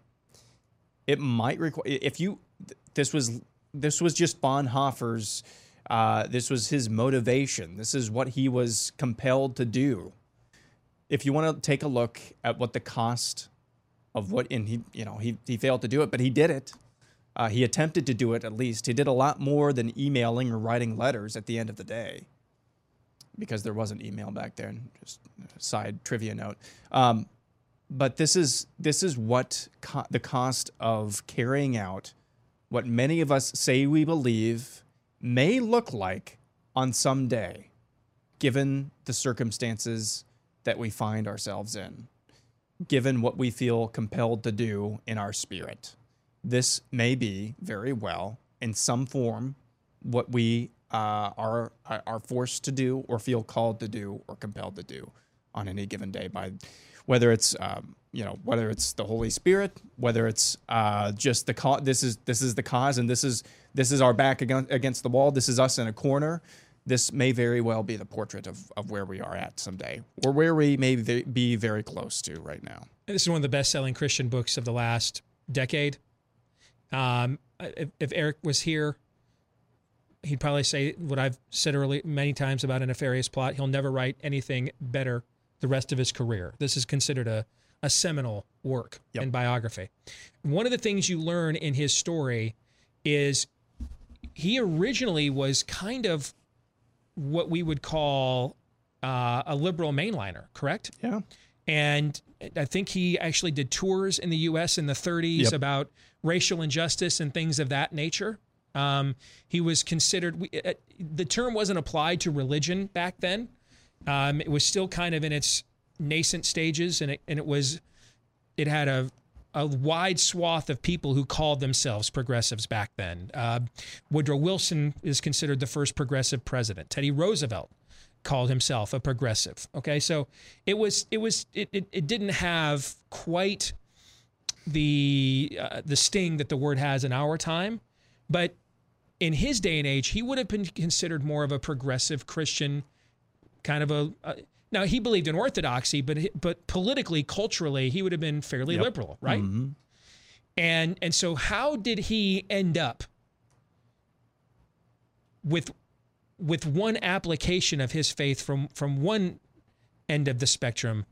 it might require, if you, this was, this was just Bonhoeffer's, uh, this was his motivation. This is what he was compelled to do. If you want to take a look at what the cost of what, and he, you know, he, he failed to do it, but he did it. Uh, he attempted to do it at least. He did a lot more than emailing or writing letters at the end of the day, because there wasn't email back then. Just a side trivia note. Um, but this is this is what co- the cost of carrying out what many of us say we believe may look like on some day, given the circumstances that we find ourselves in, given what we feel compelled to do in our spirit. This may be very well, in some form, what we uh, are are forced to do, or feel called to do, or compelled to do on any given day, by whether it's um, you know whether it's the Holy Spirit, whether it's uh, just the co- this is this is the cause, and this is this is our back against the wall. This is us in a corner. This may very well be the portrait of, of where we are at someday, or where we may be very close to right now. This is one of the best-selling Christian books of the last decade. Um, if, if Eric was here, he'd probably say what I've said early many times about A Nefarious Plot. He'll never write anything better the rest of his career. This is considered a, a seminal work yep. and biography. One of the things you learn in his story is he originally was kind of what we would call uh, a liberal mainliner, correct? Yeah. And I think he actually did tours in the U S in the thirties Yep. about racial injustice and things of that nature. Um, he was considered, we, uh, the term wasn't applied to religion back then. Um, it was still kind of in its nascent stages, and it, and it was, it had a, a wide swath of people who called themselves progressives back then. Uh, Woodrow Wilson is considered the first progressive president. Teddy Roosevelt called himself a progressive. Okay, so it was it was it it, it didn't have quite the uh, the sting that the word has in our time, but in his day and age, he would have been considered more of a progressive Christian, kind of a. a now he believed in orthodoxy, but but politically, culturally, he would have been fairly Yep. liberal, right? Mm-hmm. And and so how did he end up with with one application of his faith from from one end of the spectrum?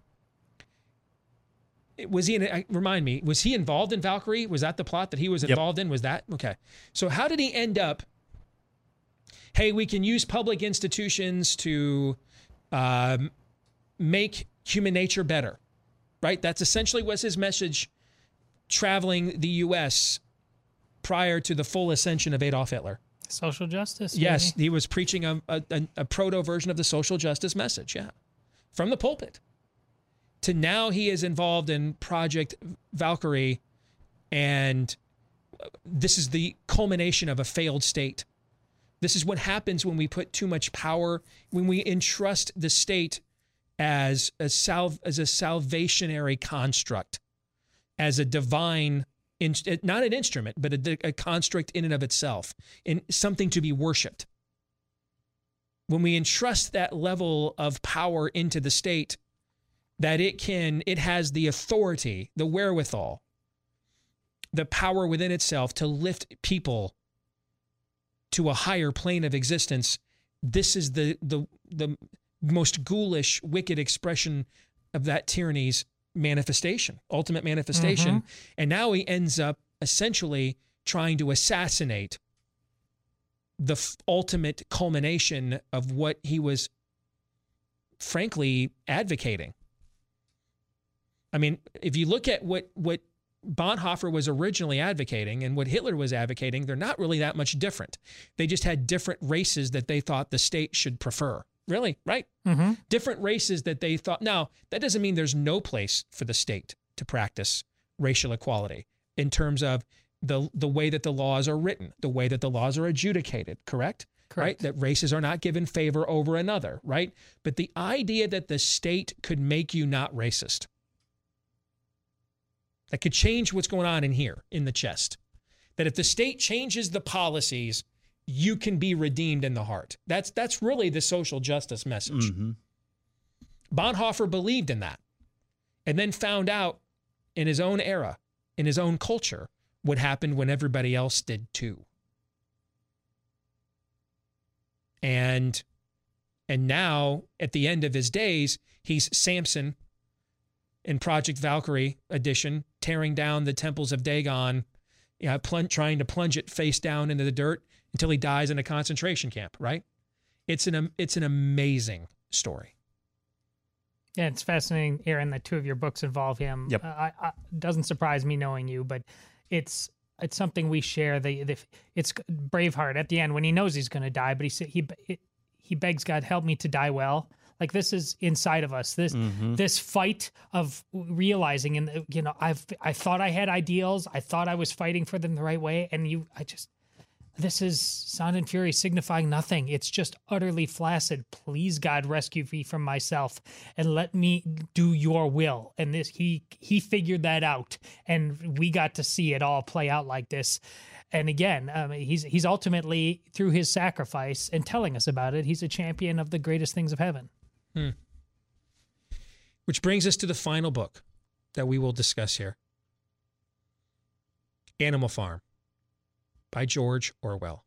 Was he, in, remind me, was he involved in Valkyrie? Was that the plot that he was Yep. involved in? Was that? Okay. So how did he end up, hey, we can use public institutions to um, make human nature better, right? That's essentially was his message traveling the U S prior to the full ascension of Adolf Hitler. Social justice. Yes, maybe? he was preaching a, a, a proto version of the social justice message, yeah, from the pulpit. To now he is involved in Project Valkyrie, and this is the culmination of a failed state. This is what happens when we put too much power, when we entrust the state as a, salv- as a salvationary construct, as a divine, in- not an instrument, but a, a construct in and of itself, in something to be worshipped. When we entrust that level of power into the state, that it can, it has the authority, the wherewithal, the power within itself to lift people to a higher plane of existence. This is the the the most ghoulish, wicked expression of that tyranny's manifestation, ultimate manifestation. Mm-hmm. And now he ends up essentially trying to assassinate the f- ultimate culmination of what he was frankly advocating. I mean, if you look at what, what Bonhoeffer was originally advocating and what Hitler was advocating, they're not really that much different. They just had different races that they thought the state should prefer. Really, right? Mm-hmm. Different races that they thought. Now, that doesn't mean there's no place for the state to practice racial equality in terms of the, the way that the laws are written, the way that the laws are adjudicated, correct? Correct. Right? That races are not given favor over another, right? But the idea that the state could make you not racist, that could change what's going on in here, in the chest. That if the state changes the policies, you can be redeemed in the heart. That's that's really the social justice message. Mm-hmm. Bonhoeffer believed in that and then found out in his own era, in his own culture, what happened when everybody else did too. And, and now, at the end of his days, he's Samson in Project Valkyrie edition, tearing down the temples of Dagon, you know, plung, trying to plunge it face down into the dirt until he dies in a concentration camp, right? It's an, it's an amazing story. Yeah, it's fascinating, Aaron, that two of your books involve him. Yep. Uh, I, I, doesn't surprise me knowing you, but it's it's something we share. The, the it's Braveheart at the end when he knows he's going to die, but he sa- he he begs God, help me to die well. Like this is inside of us. This Mm-hmm. this fight of realizing, and you know, I've I thought I had ideals. I thought I was fighting for them the right way, and you, I just. This is Sound and Fury signifying nothing. It's just utterly flaccid. Please, God, rescue me from myself and let me do your will. And this, he he figured that out, and we got to see it all play out like this. And again, um, he's he's ultimately, through his sacrifice and telling us about it, he's a champion of the greatest things of heaven. Hmm. Which brings us to the final book that we will discuss here. Animal Farm by George Orwell.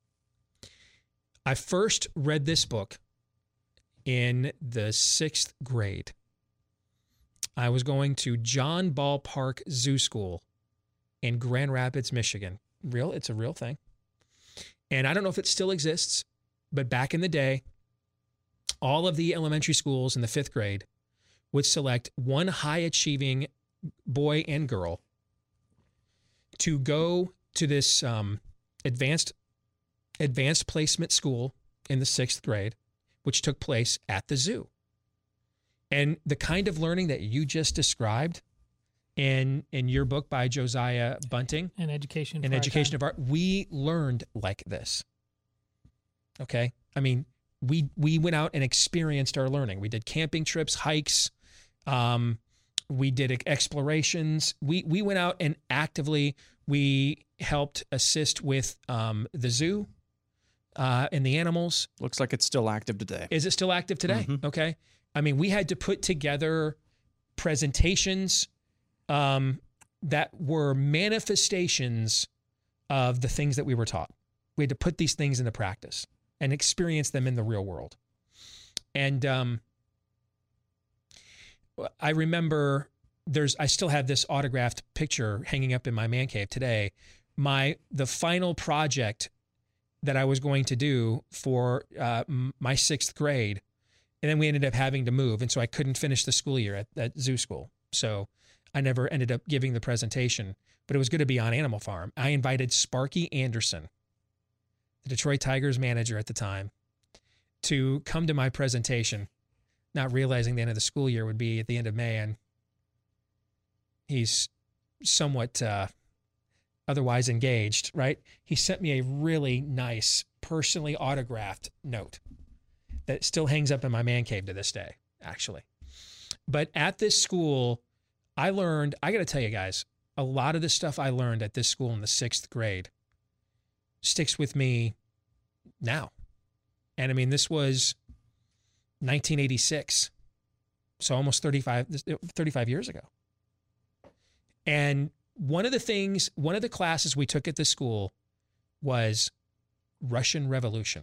I first read this book in the sixth grade. I was going to John Ballpark Zoo School in Grand Rapids, Michigan. Real, it's a real thing. And I don't know if it still exists, but back in the day, all of the elementary schools in the fifth grade would select one high-achieving boy and girl to go to this um, advanced advanced placement school in the sixth grade, which took place at the zoo. And the kind of learning that you just described in in your book by Josiah Bunting, An Education An for Our Education Time. of Art, we learned like this. Okay? I mean, we we went out and experienced our learning. We did camping trips, hikes, um, we did explorations. We we went out and actively, we helped assist with um, the zoo uh, and the animals. Looks like it's still active today. Is it still active today? Mhm. Okay. I mean, we had to put together presentations um, that were manifestations of the things that we were taught. We had to put these things into practice and experience them in the real world. And um, I remember there's, I still have this autographed picture hanging up in my man cave today. My, the final project that I was going to do for uh, m- my sixth grade. And then we ended up having to move. And so I couldn't finish the school year at, at zoo school. So I never ended up giving the presentation, but it was good to be on Animal Farm. I invited Sparky Anderson, the Detroit Tigers manager at the time, to come to my presentation, not realizing the end of the school year would be at the end of May. And he's somewhat uh, otherwise engaged, right? He sent me a really nice, personally autographed note that still hangs up in my man cave to this day, actually. But at this school, I learned, I got to tell you guys, a lot of the stuff I learned at this school in the sixth grade sticks with me now. And I mean, this was nineteen eighty-six, so almost thirty-five, thirty-five years ago. And one of the things, one of the classes we took at this school was Russian Revolution.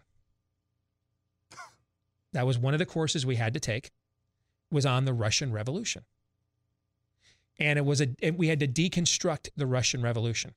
That was one of the courses we had to take, was on the Russian Revolution. And it was a, and we had to deconstruct the Russian Revolution.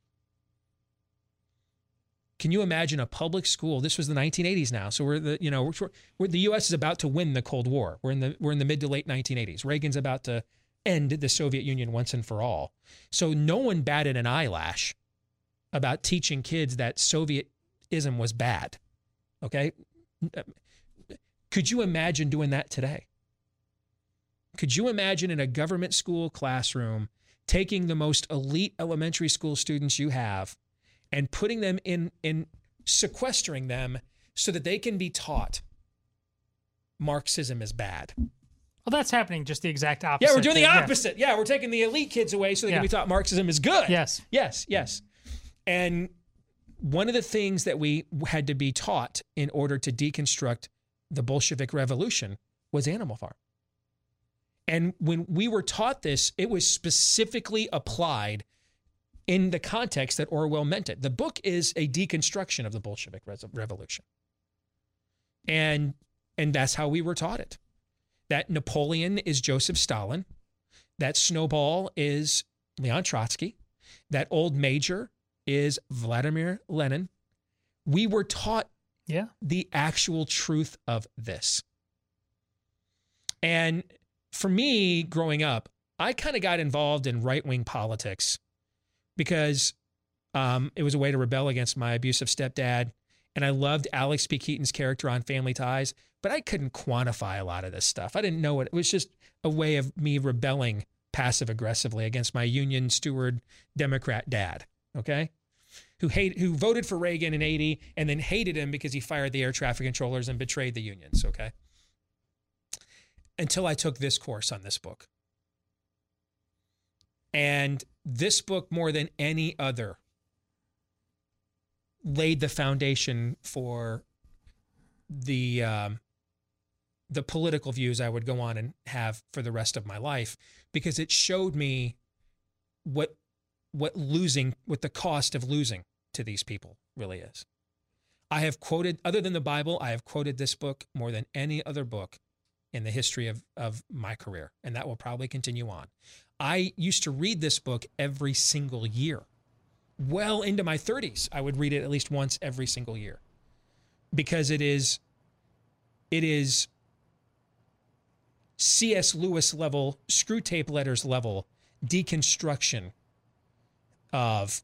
Can you imagine a public school? This was the nineteen eighties now. So we're the, you know, we're, we're, the U S is about to win the Cold War. We're in the, we're in the mid to late nineteen eighties. Reagan's about to end the Soviet Union once and for all. So no one batted an eyelash about teaching kids that Sovietism was bad. Okay. Could you imagine doing that today? Could you imagine in a government school classroom taking the most elite elementary school students you have and putting them in, in sequestering them so that they can be taught Marxism is bad? Well, that's happening just the exact opposite. Yeah, we're doing the thing, yeah. opposite. Yeah, we're taking the elite kids away so they Yeah. can be taught Marxism is good. Yes. Yes, yes. And one of the things that we had to be taught in order to deconstruct the Bolshevik Revolution was Animal Farm. And when we were taught this, it was specifically applied in the context that Orwell meant it. The book is a deconstruction of the Bolshevik Res- Revolution. And, and that's how we were taught it. That Napoleon is Joseph Stalin, that Snowball is Leon Trotsky, that Old Major is Vladimir Lenin. We were taught Yeah. the actual truth of this. And for me, growing up, I kind of got involved in right-wing politics because um, it was a way to rebel against my abusive stepdad. And I loved Alex P. Keaton's character on Family Ties, but I couldn't quantify a lot of this stuff. I didn't know it. It was just a way of me rebelling passive-aggressively against my Union Steward Democrat dad, okay? Who hate, who voted for Reagan in eighty and then hated him because he fired the air traffic controllers and betrayed the unions, okay? Until I took this course on this book. And this book, more than any other, laid the foundation for the um, the political views I would go on and have for the rest of my life, because it showed me what what losing, what the cost of losing to these people really is. I have quoted, other than the Bible, I have quoted this book more than any other book in the history of, of my career, and that will probably continue on. I used to read this book every single year. Well into my thirties, I would read it at least once every single year, because it is, it is C S Lewis level, Screw Tape Letters level deconstruction of,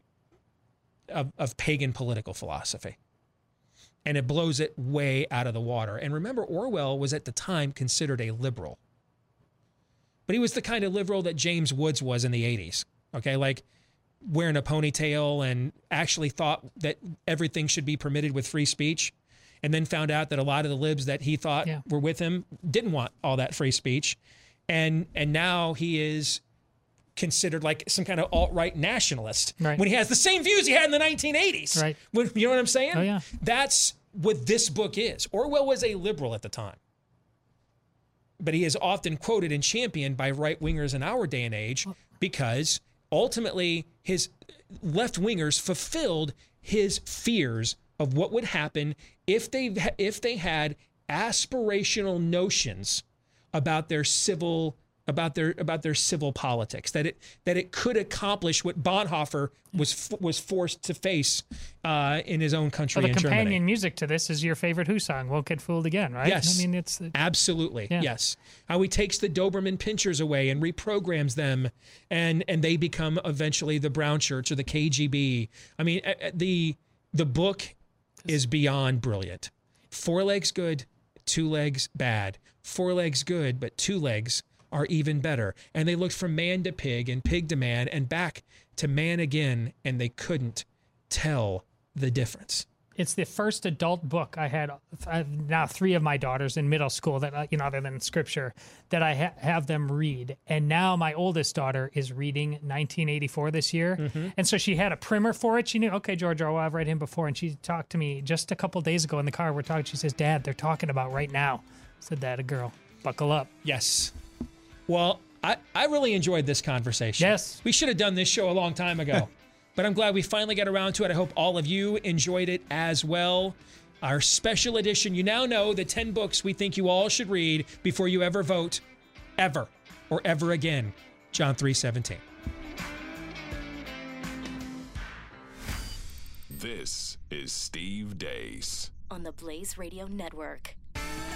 of, of pagan political philosophy. And it blows it way out of the water. And remember, Orwell was at the time considered a liberal. But he was the kind of liberal that James Woods was in the eighties. Okay, like wearing a ponytail and actually thought that everything should be permitted with free speech. And then found out that a lot of the libs that he thought yeah. were with him didn't want all that free speech. And and now he is considered like some kind of alt-right nationalist right. when he has the same views he had in the nineteen eighties. Right. When, you know what I'm saying? Oh, yeah. That's what this book is. Orwell was a liberal at the time. But he is often quoted and championed by right-wingers in our day and age because ultimately his left-wingers fulfilled his fears of what would happen if they if they had aspirational notions about their civil about their about their civil politics, that it that it could accomplish what Bonhoeffer was was forced to face uh, in his own country. Well, the in companion Germany. music to this is your favorite Who song, "Won't Get Fooled Again," right? Yes, I mean it's absolutely yeah. yes. How he takes the Doberman pinchers away and reprograms them, and and they become eventually the Brown Shirts or the K G B. I mean the the book is beyond brilliant. Four legs good, two legs bad. Four legs good, but two legs are even better. And they looked from man to pig and pig to man and back to man again, and they couldn't tell the difference. It's the first adult book I had. I have now three of my daughters in middle school that, you know, other than scripture, that I ha- have them read. And now my oldest daughter is reading nineteen eighty-four this year. Mm-hmm. And so she had a primer for it. She knew, okay, George Orwell, I've read him before. And she talked to me just a couple days ago in the car. We're talking. She says, Dad, they're talking about right now. I said, that a girl. Buckle up. Yes. Well, I, I really enjoyed this conversation. Yes. We should have done this show a long time ago. But I'm glad we finally got around to it. I hope all of you enjoyed it as well. Our special edition. You now know the ten books we think you all should read before you ever vote, ever, or ever again. John three seventeen. This is Steve Deace on the Blaze Radio Network.